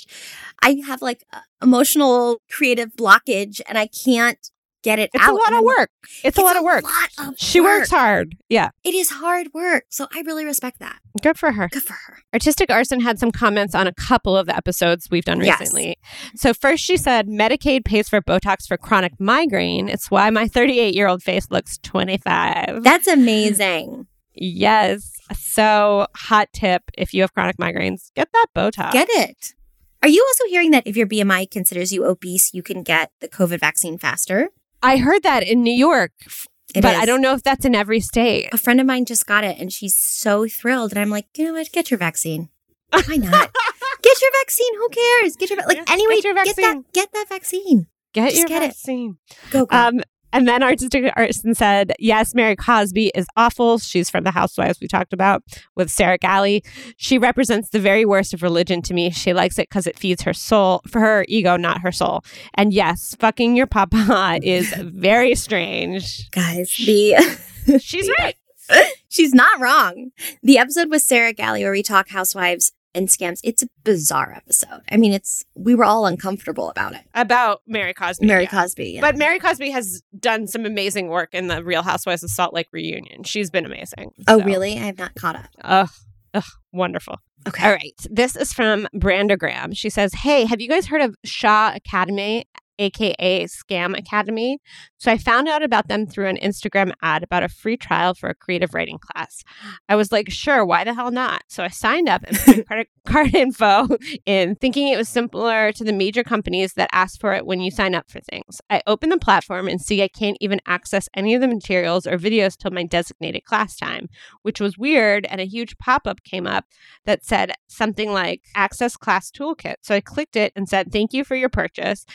I have like emotional creative blockage, and I can't get it out. It's a lot of work. It's a lot of work. She works hard. Yeah. It is hard work. So I really respect that. Good for her. Artistic Arson had some comments on a couple of the episodes we've done recently. So first she said, Medicaid pays for Botox for chronic migraine. It's why my 38-year-old face looks 25. That's amazing. Yes. So hot tip, if you have chronic migraines, get that Botox. Get it. Are you also hearing that if your BMI considers you obese, you can get the COVID vaccine faster? I heard that in New York, but I don't know if that's in every state. A friend of mine just got it and she's so thrilled. And I'm like, you know what? Get your vaccine. Why not? Get your vaccine. Who cares? Get your anyway. Get your vaccine. Get that vaccine. Get your vaccine. Go. And then Artistic Arson said, yes, Mary Cosby is awful. She's from the Housewives we talked about with Sarah Galley. She represents the very worst of religion to me. She likes it because it feeds her soul, for her ego, not her soul. And yes, fucking your papa is very strange. Guys, she's right. She's not wrong. The episode with Sarah Galley where we talk housewives and scams, it's a bizarre episode. I mean, we were all uncomfortable about it. About Mary Cosby. Cosby, yeah. But Mary Cosby has done some amazing work in the Real Housewives of Salt Lake reunion. She's been amazing. Oh, really? I have not caught up. Wonderful. Okay. All right. This is from Brandogram. She says, hey, have you guys heard of Shaw Academy, aka Scam Academy? So I found out about them through an Instagram ad about a free trial for a creative writing class. I was like, sure, why the hell not? So I signed up and put credit card info in, thinking it was similar to the major companies that ask for it when you sign up for things. I open the platform and see I can't even access any of the materials or videos till my designated class time, which was weird, and a huge pop-up came up that said something like Access Class Toolkit. So I clicked it and said, thank you for your purchase, and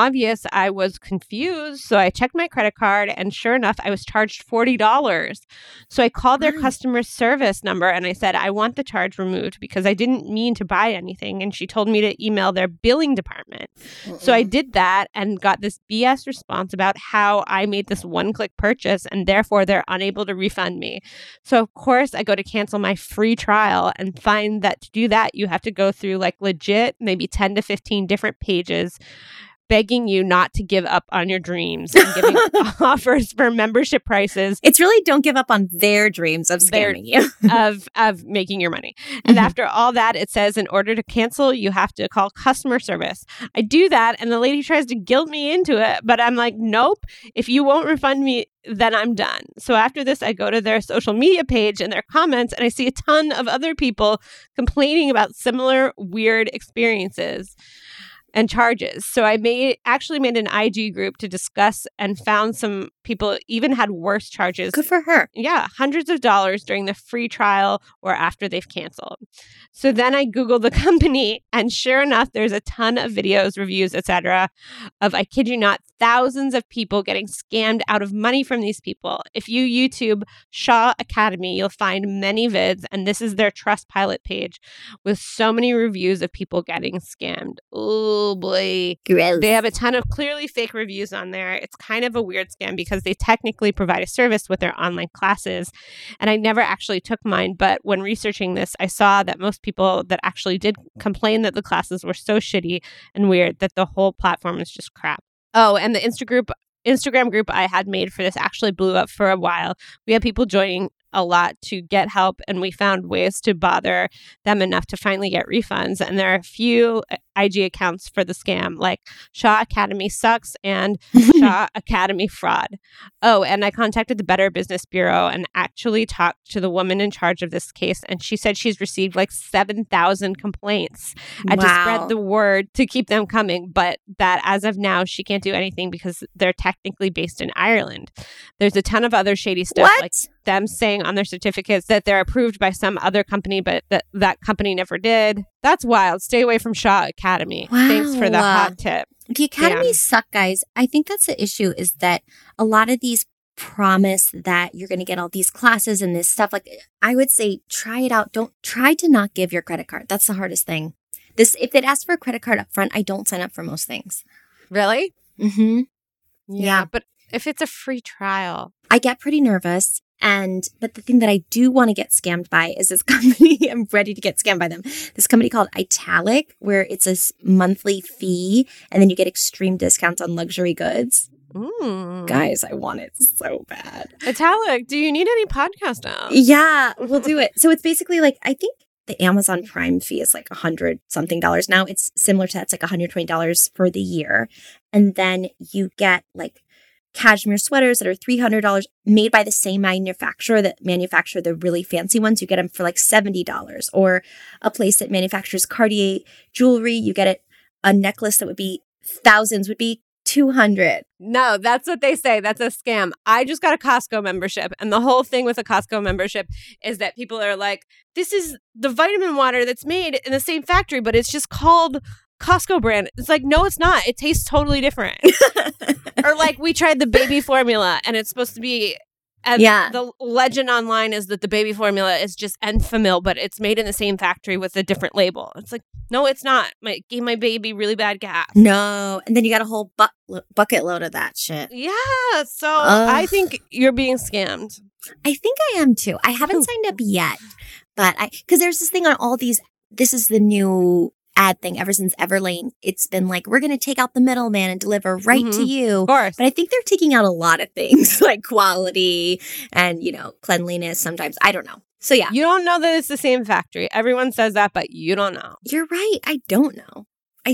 obvious I was confused. So I checked my credit card, and sure enough, I was charged $40. So I called their customer service number and I said, I want the charge removed because I didn't mean to buy anything. And she told me to email their billing department. So I did that and got this BS response about how I made this one-click purchase and therefore they're unable to refund me. So of course I go to cancel my free trial and find that to do that, you have to go through like legit maybe 10 to 15 different pages begging you not to give up on your dreams and giving offers for membership prices. It's really don't give up on their dreams of scamming you. of making your money. And after all that, it says in order to cancel, you have to call customer service. I do that and the lady tries to guilt me into it, but I'm like, nope, if you won't refund me, then I'm done. So after this, I go to their social media page and their comments and I see a ton of other people complaining about similar weird experiences and charges. So I actually made an IG group to discuss and found some people even had worse charges. Good for her. Yeah, hundreds of dollars during the free trial or after they've canceled. So then I Googled the company and sure enough, there's a ton of videos, reviews, etc. of, I kid you not, thousands of people getting scammed out of money from these people. If you YouTube Shaw Academy, you'll find many vids, and this is their Trustpilot page with so many reviews of people getting scammed. Oh boy. Gross. They have a ton of clearly fake reviews on there. It's kind of a weird scam because they technically provide a service with their online classes. And I never actually took mine, but when researching this, I saw that most people that actually did complain that the classes were so shitty and weird that the whole platform is just crap. Oh, and the Instagram group I had made for this actually blew up for a while. We had people joining a lot to get help, and we found ways to bother them enough to finally get refunds. And there are a few IG accounts for the scam, like Shaw Academy Sucks and Shaw Academy Fraud. Oh, and I contacted the Better Business Bureau and actually talked to the woman in charge of this case, and she said she's received like 7,000 complaints. I had to spread the word to keep them coming, but that as of now, she can't do anything because they're technically based in Ireland. There's a ton of other shady stuff, like them saying on their certificates that they're approved by some other company, but that company never did. That's wild. Stay away from Shaw Academy. Wow. Thanks for the hot tip. The academies suck, guys. I think that's the issue, is that a lot of these promise that you're going to get all these classes and this stuff. Like, I would say, try it out. Don't try to not give your credit card. That's the hardest thing. If they'd ask for a credit card up front, I don't sign up for most things. Really? Mm-hmm. Yeah. But if it's a free trial, I get pretty nervous. But the thing that I do want to get scammed by is this company. I'm ready to get scammed by them. This company called Italic, where it's a monthly fee and then you get extreme discounts on luxury goods. Guys, I want it so bad. Italic, do you need any podcast now? Yeah, we'll do it. So it's basically like, I think the Amazon Prime fee is like $100-something now. It's similar to that. It's like $120 for the year. And then you get like cashmere sweaters that are $300 made by the same manufacturer that manufacture the really fancy ones. You get them for like $70. Or a place that manufactures Cartier jewelry, you get a necklace that would be thousands would be $200. No, that's what they say. That's a scam. I just got a Costco membership, and the whole thing with a Costco membership is that people are like, this is the vitamin water that's made in the same factory, but it's just called Costco brand. It's like, no, it's not. It tastes totally different. Or like, we tried the baby formula and it's supposed to be, and the legend online is that the baby formula is just Enfamil, but it's made in the same factory with a different label. It's like, no, it's not. Gave my baby really bad gas. No. And then you got a whole bucket load of that shit. Yeah. So I think you're being scammed. I think I am too. I haven't signed up yet, but because there's this thing on all these, this is the new ad thing ever since Everlane. It's been like, we're going to take out the middleman and deliver right to you. Of course. But I think they're taking out a lot of things like quality and, cleanliness sometimes. I don't know. So yeah. You don't know that it's the same factory. Everyone says that, but you don't know. You're right. I don't know.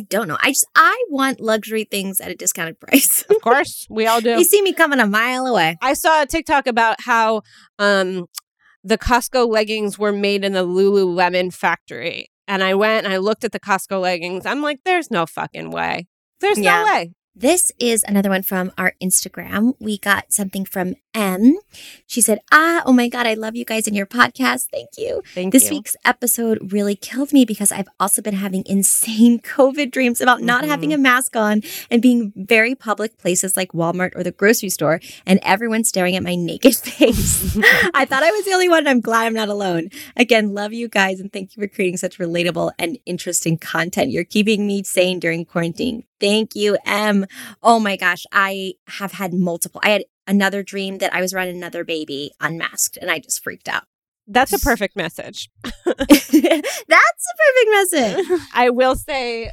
I want luxury things at a discounted price. Of course. We all do. You see me coming a mile away. I saw a TikTok about how the Costco leggings were made in the Lululemon factory. And I went and I looked at the Costco leggings. I'm like, there's no fucking way. There's no way. This is another one from our Instagram. We got something from M. She said, oh my God, I love you guys and your podcast. Thank you. This week's episode really killed me because I've also been having insane COVID dreams about not having a mask on and being very public places like Walmart or the grocery store and everyone staring at my naked face. I thought I was the only one and I'm glad I'm not alone. Again, love you guys and thank you for creating such relatable and interesting content. You're keeping me sane during quarantine. Thank you, M. Oh my gosh, I have had multiple. I had another dream that I was around another baby unmasked and I just freaked out. That's a perfect message. That's a perfect message. I will say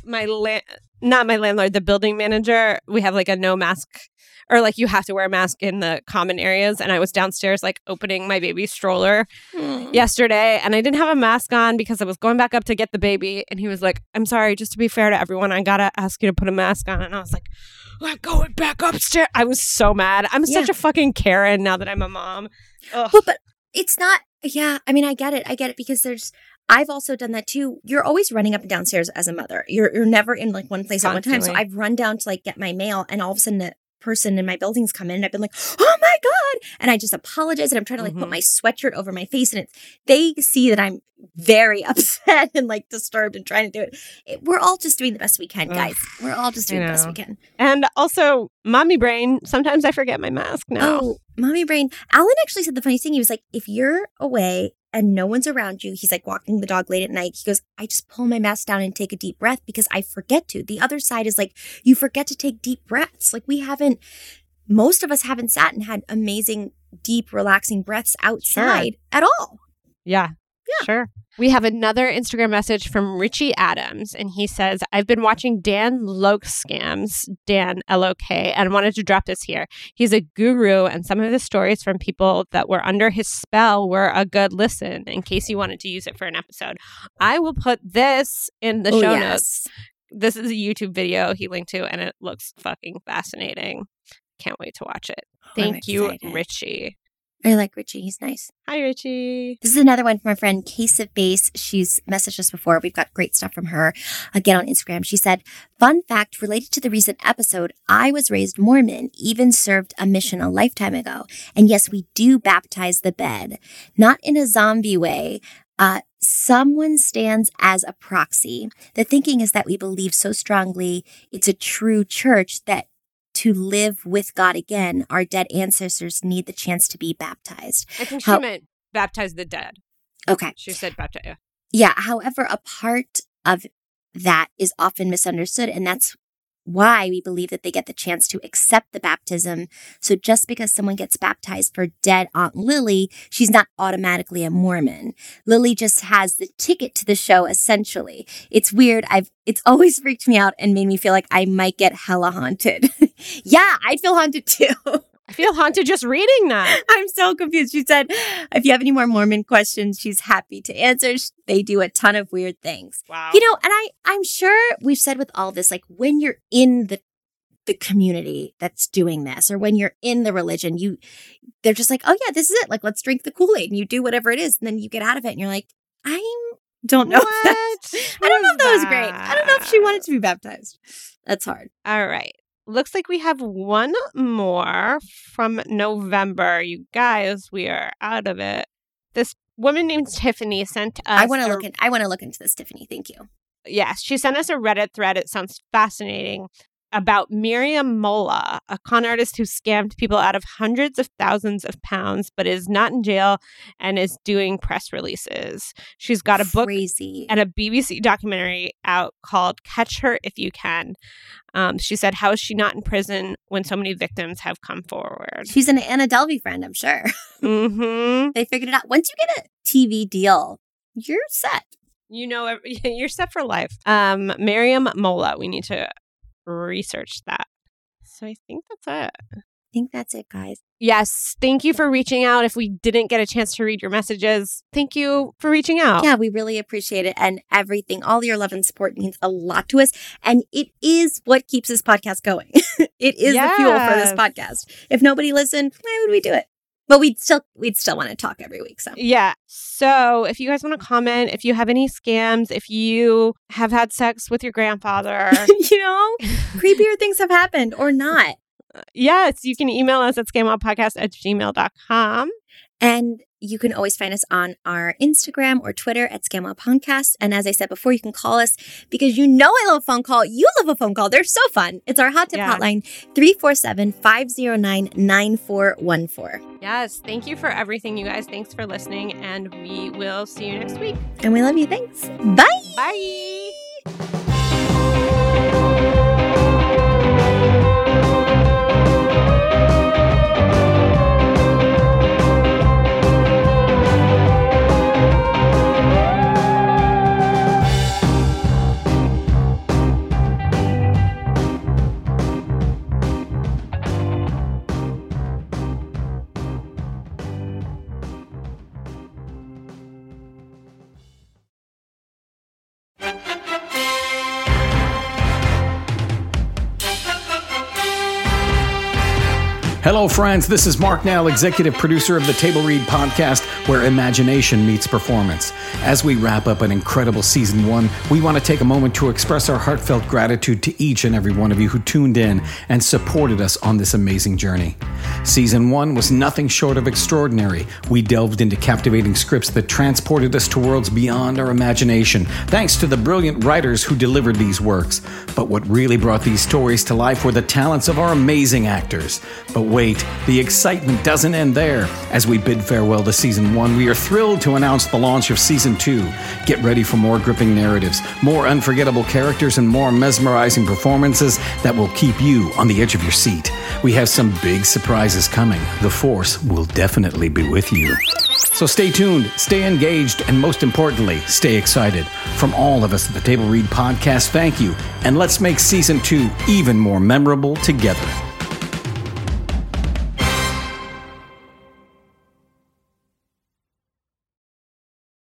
not my landlord, the building manager, we have like a no mask or like you have to wear a mask in the common areas. And I was downstairs like opening my baby's stroller yesterday and I didn't have a mask on because I was going back up to get the baby. And he was like, I'm sorry, just to be fair to everyone, I got to ask you to put a mask on. And I was like, we're going back upstairs. I was so mad. I'm such a fucking Karen now that I'm a mom. Well, but it's not, I mean, I get it because I've also done that too. You're always running up and downstairs as a mother. You're never in like one place at one time. So I've run down to like get my mail and all of a sudden the person in my building's come in and I've been like, oh my God. And I just apologize and I'm trying to like put my sweatshirt over my face and they see that I'm very upset and like disturbed and trying to do it. We're all just doing the best we can, guys. We're all just doing the best we can. And also, mommy brain, sometimes I forget my mask now. Oh, mommy brain. Alan actually said the funny thing. He was like, if you're away and no one's around you, he's like walking the dog late at night. He goes, I just pull my mask down and take a deep breath because I forget to. The other side is like, you forget to take deep breaths. Like most of us haven't sat and had amazing, deep, relaxing breaths outside at all. Yeah, sure. We have another Instagram message from Richie Adams, and he says, I've been watching Dan Lok Scams, Dan L-O-K, and wanted to drop this here. He's a guru, and some of his stories from people that were under his spell were a good listen, in case you wanted to use it for an episode. I will put this in the show notes. This is a YouTube video he linked to, and it looks fucking fascinating. Can't wait to watch it. Thank you, Richie. I like Richie. He's nice. Hi, Richie. This is another one from our friend Case of Base. She's messaged us before. We've got great stuff from her. Again, on Instagram. She said, fun fact related to the recent episode, I was raised Mormon, even served a mission a lifetime ago. And yes, we do baptize the bed. Not in a zombie way. Someone stands as a proxy. The thinking is that we believe so strongly it's a true church that to live with God again, our dead ancestors need the chance to be baptized. I think she meant baptize the dead. Okay. She said baptize. Yeah. However, a part of that is often misunderstood, and that's why we believe that they get the chance to accept the baptism. So just because someone gets baptized for dead Aunt Lily, she's not automatically a Mormon. Lily just has the ticket to the show, essentially. It's weird. It's always freaked me out and made me feel like I might get hella haunted. Yeah, I'd feel haunted too. I feel haunted just reading that. I'm so confused. She said, if you have any more Mormon questions, she's happy to answer. They do a ton of weird things. Wow. You know, and I'm sure we've said with all this, like when you're in the community that's doing this, or when you're in the religion, they're just like, oh yeah, this is it. Like, let's drink the Kool-Aid, and you do whatever it is. And then you get out of it and you're like, I don't know. I don't know if that was great. I don't know if she wanted to be baptized. That's hard. All right. Looks like we have one more from November. You guys, we are out of it. This woman named Tiffany sent us. I want to look into this, Tiffany. Thank you. Yes, she sent us a Reddit thread. It sounds fascinating. About Miriam Mola, a con artist who scammed people out of hundreds of thousands of pounds, but is not in jail and is doing press releases. She's got a book and a BBC documentary out called Catch Her If You Can. She said, how is she not in prison when so many victims have come forward? She's an Anna Delvey friend, I'm sure. Mm-hmm. They figured it out. Once you get a TV deal, you're set. You know, you're set for life. Miriam Mola, we need to research that. So I think that's it. I think that's it, guys. Yes. Thank you for reaching out. If we didn't get a chance to read your messages, thank you for reaching out. Yeah, we really appreciate it. And everything, all your love and support means a lot to us. And it is what keeps this podcast going. It is the fuel for this podcast. If nobody listened, why would we do it? But we'd still want to talk every week. So yeah. So if you guys want to comment, if you have any scams, if you have had sex with your grandfather, creepier things have happened or not. Yes, you can email us at scamwowpodcast@gmail.com. And you can always find us on our Instagram or Twitter at scamwowpodcast. And as I said before, you can call us because I love a phone call. You love a phone call. They're so fun. It's our hot tip hotline, 347-509-9414. Yes. Thank you for everything, you guys. Thanks for listening. And we will see you next week. And we love you. Thanks. Bye. Bye. Hello, friends. This is Mark Nell, executive producer of the Table Read podcast, where imagination meets performance. As we wrap up an incredible season 1, we want to take a moment to express our heartfelt gratitude to each and every one of you who tuned in and supported us on this amazing journey. Season 1 was nothing short of extraordinary. We delved into captivating scripts that transported us to worlds beyond our imagination, thanks to the brilliant writers who delivered these works. But what really brought these stories to life were the talents of our amazing actors. But wait, the excitement doesn't end there. As we bid farewell to Season 1, we are thrilled to announce the launch of Season 2. Get ready for more gripping narratives, more unforgettable characters, and more mesmerizing performances that will keep you on the edge of your seat. We have some big surprises coming. The Force will definitely be with you. So stay tuned, stay engaged, and most importantly, stay excited. From all of us at the Table Read podcast, thank you, and let's make Season 2 even more memorable together.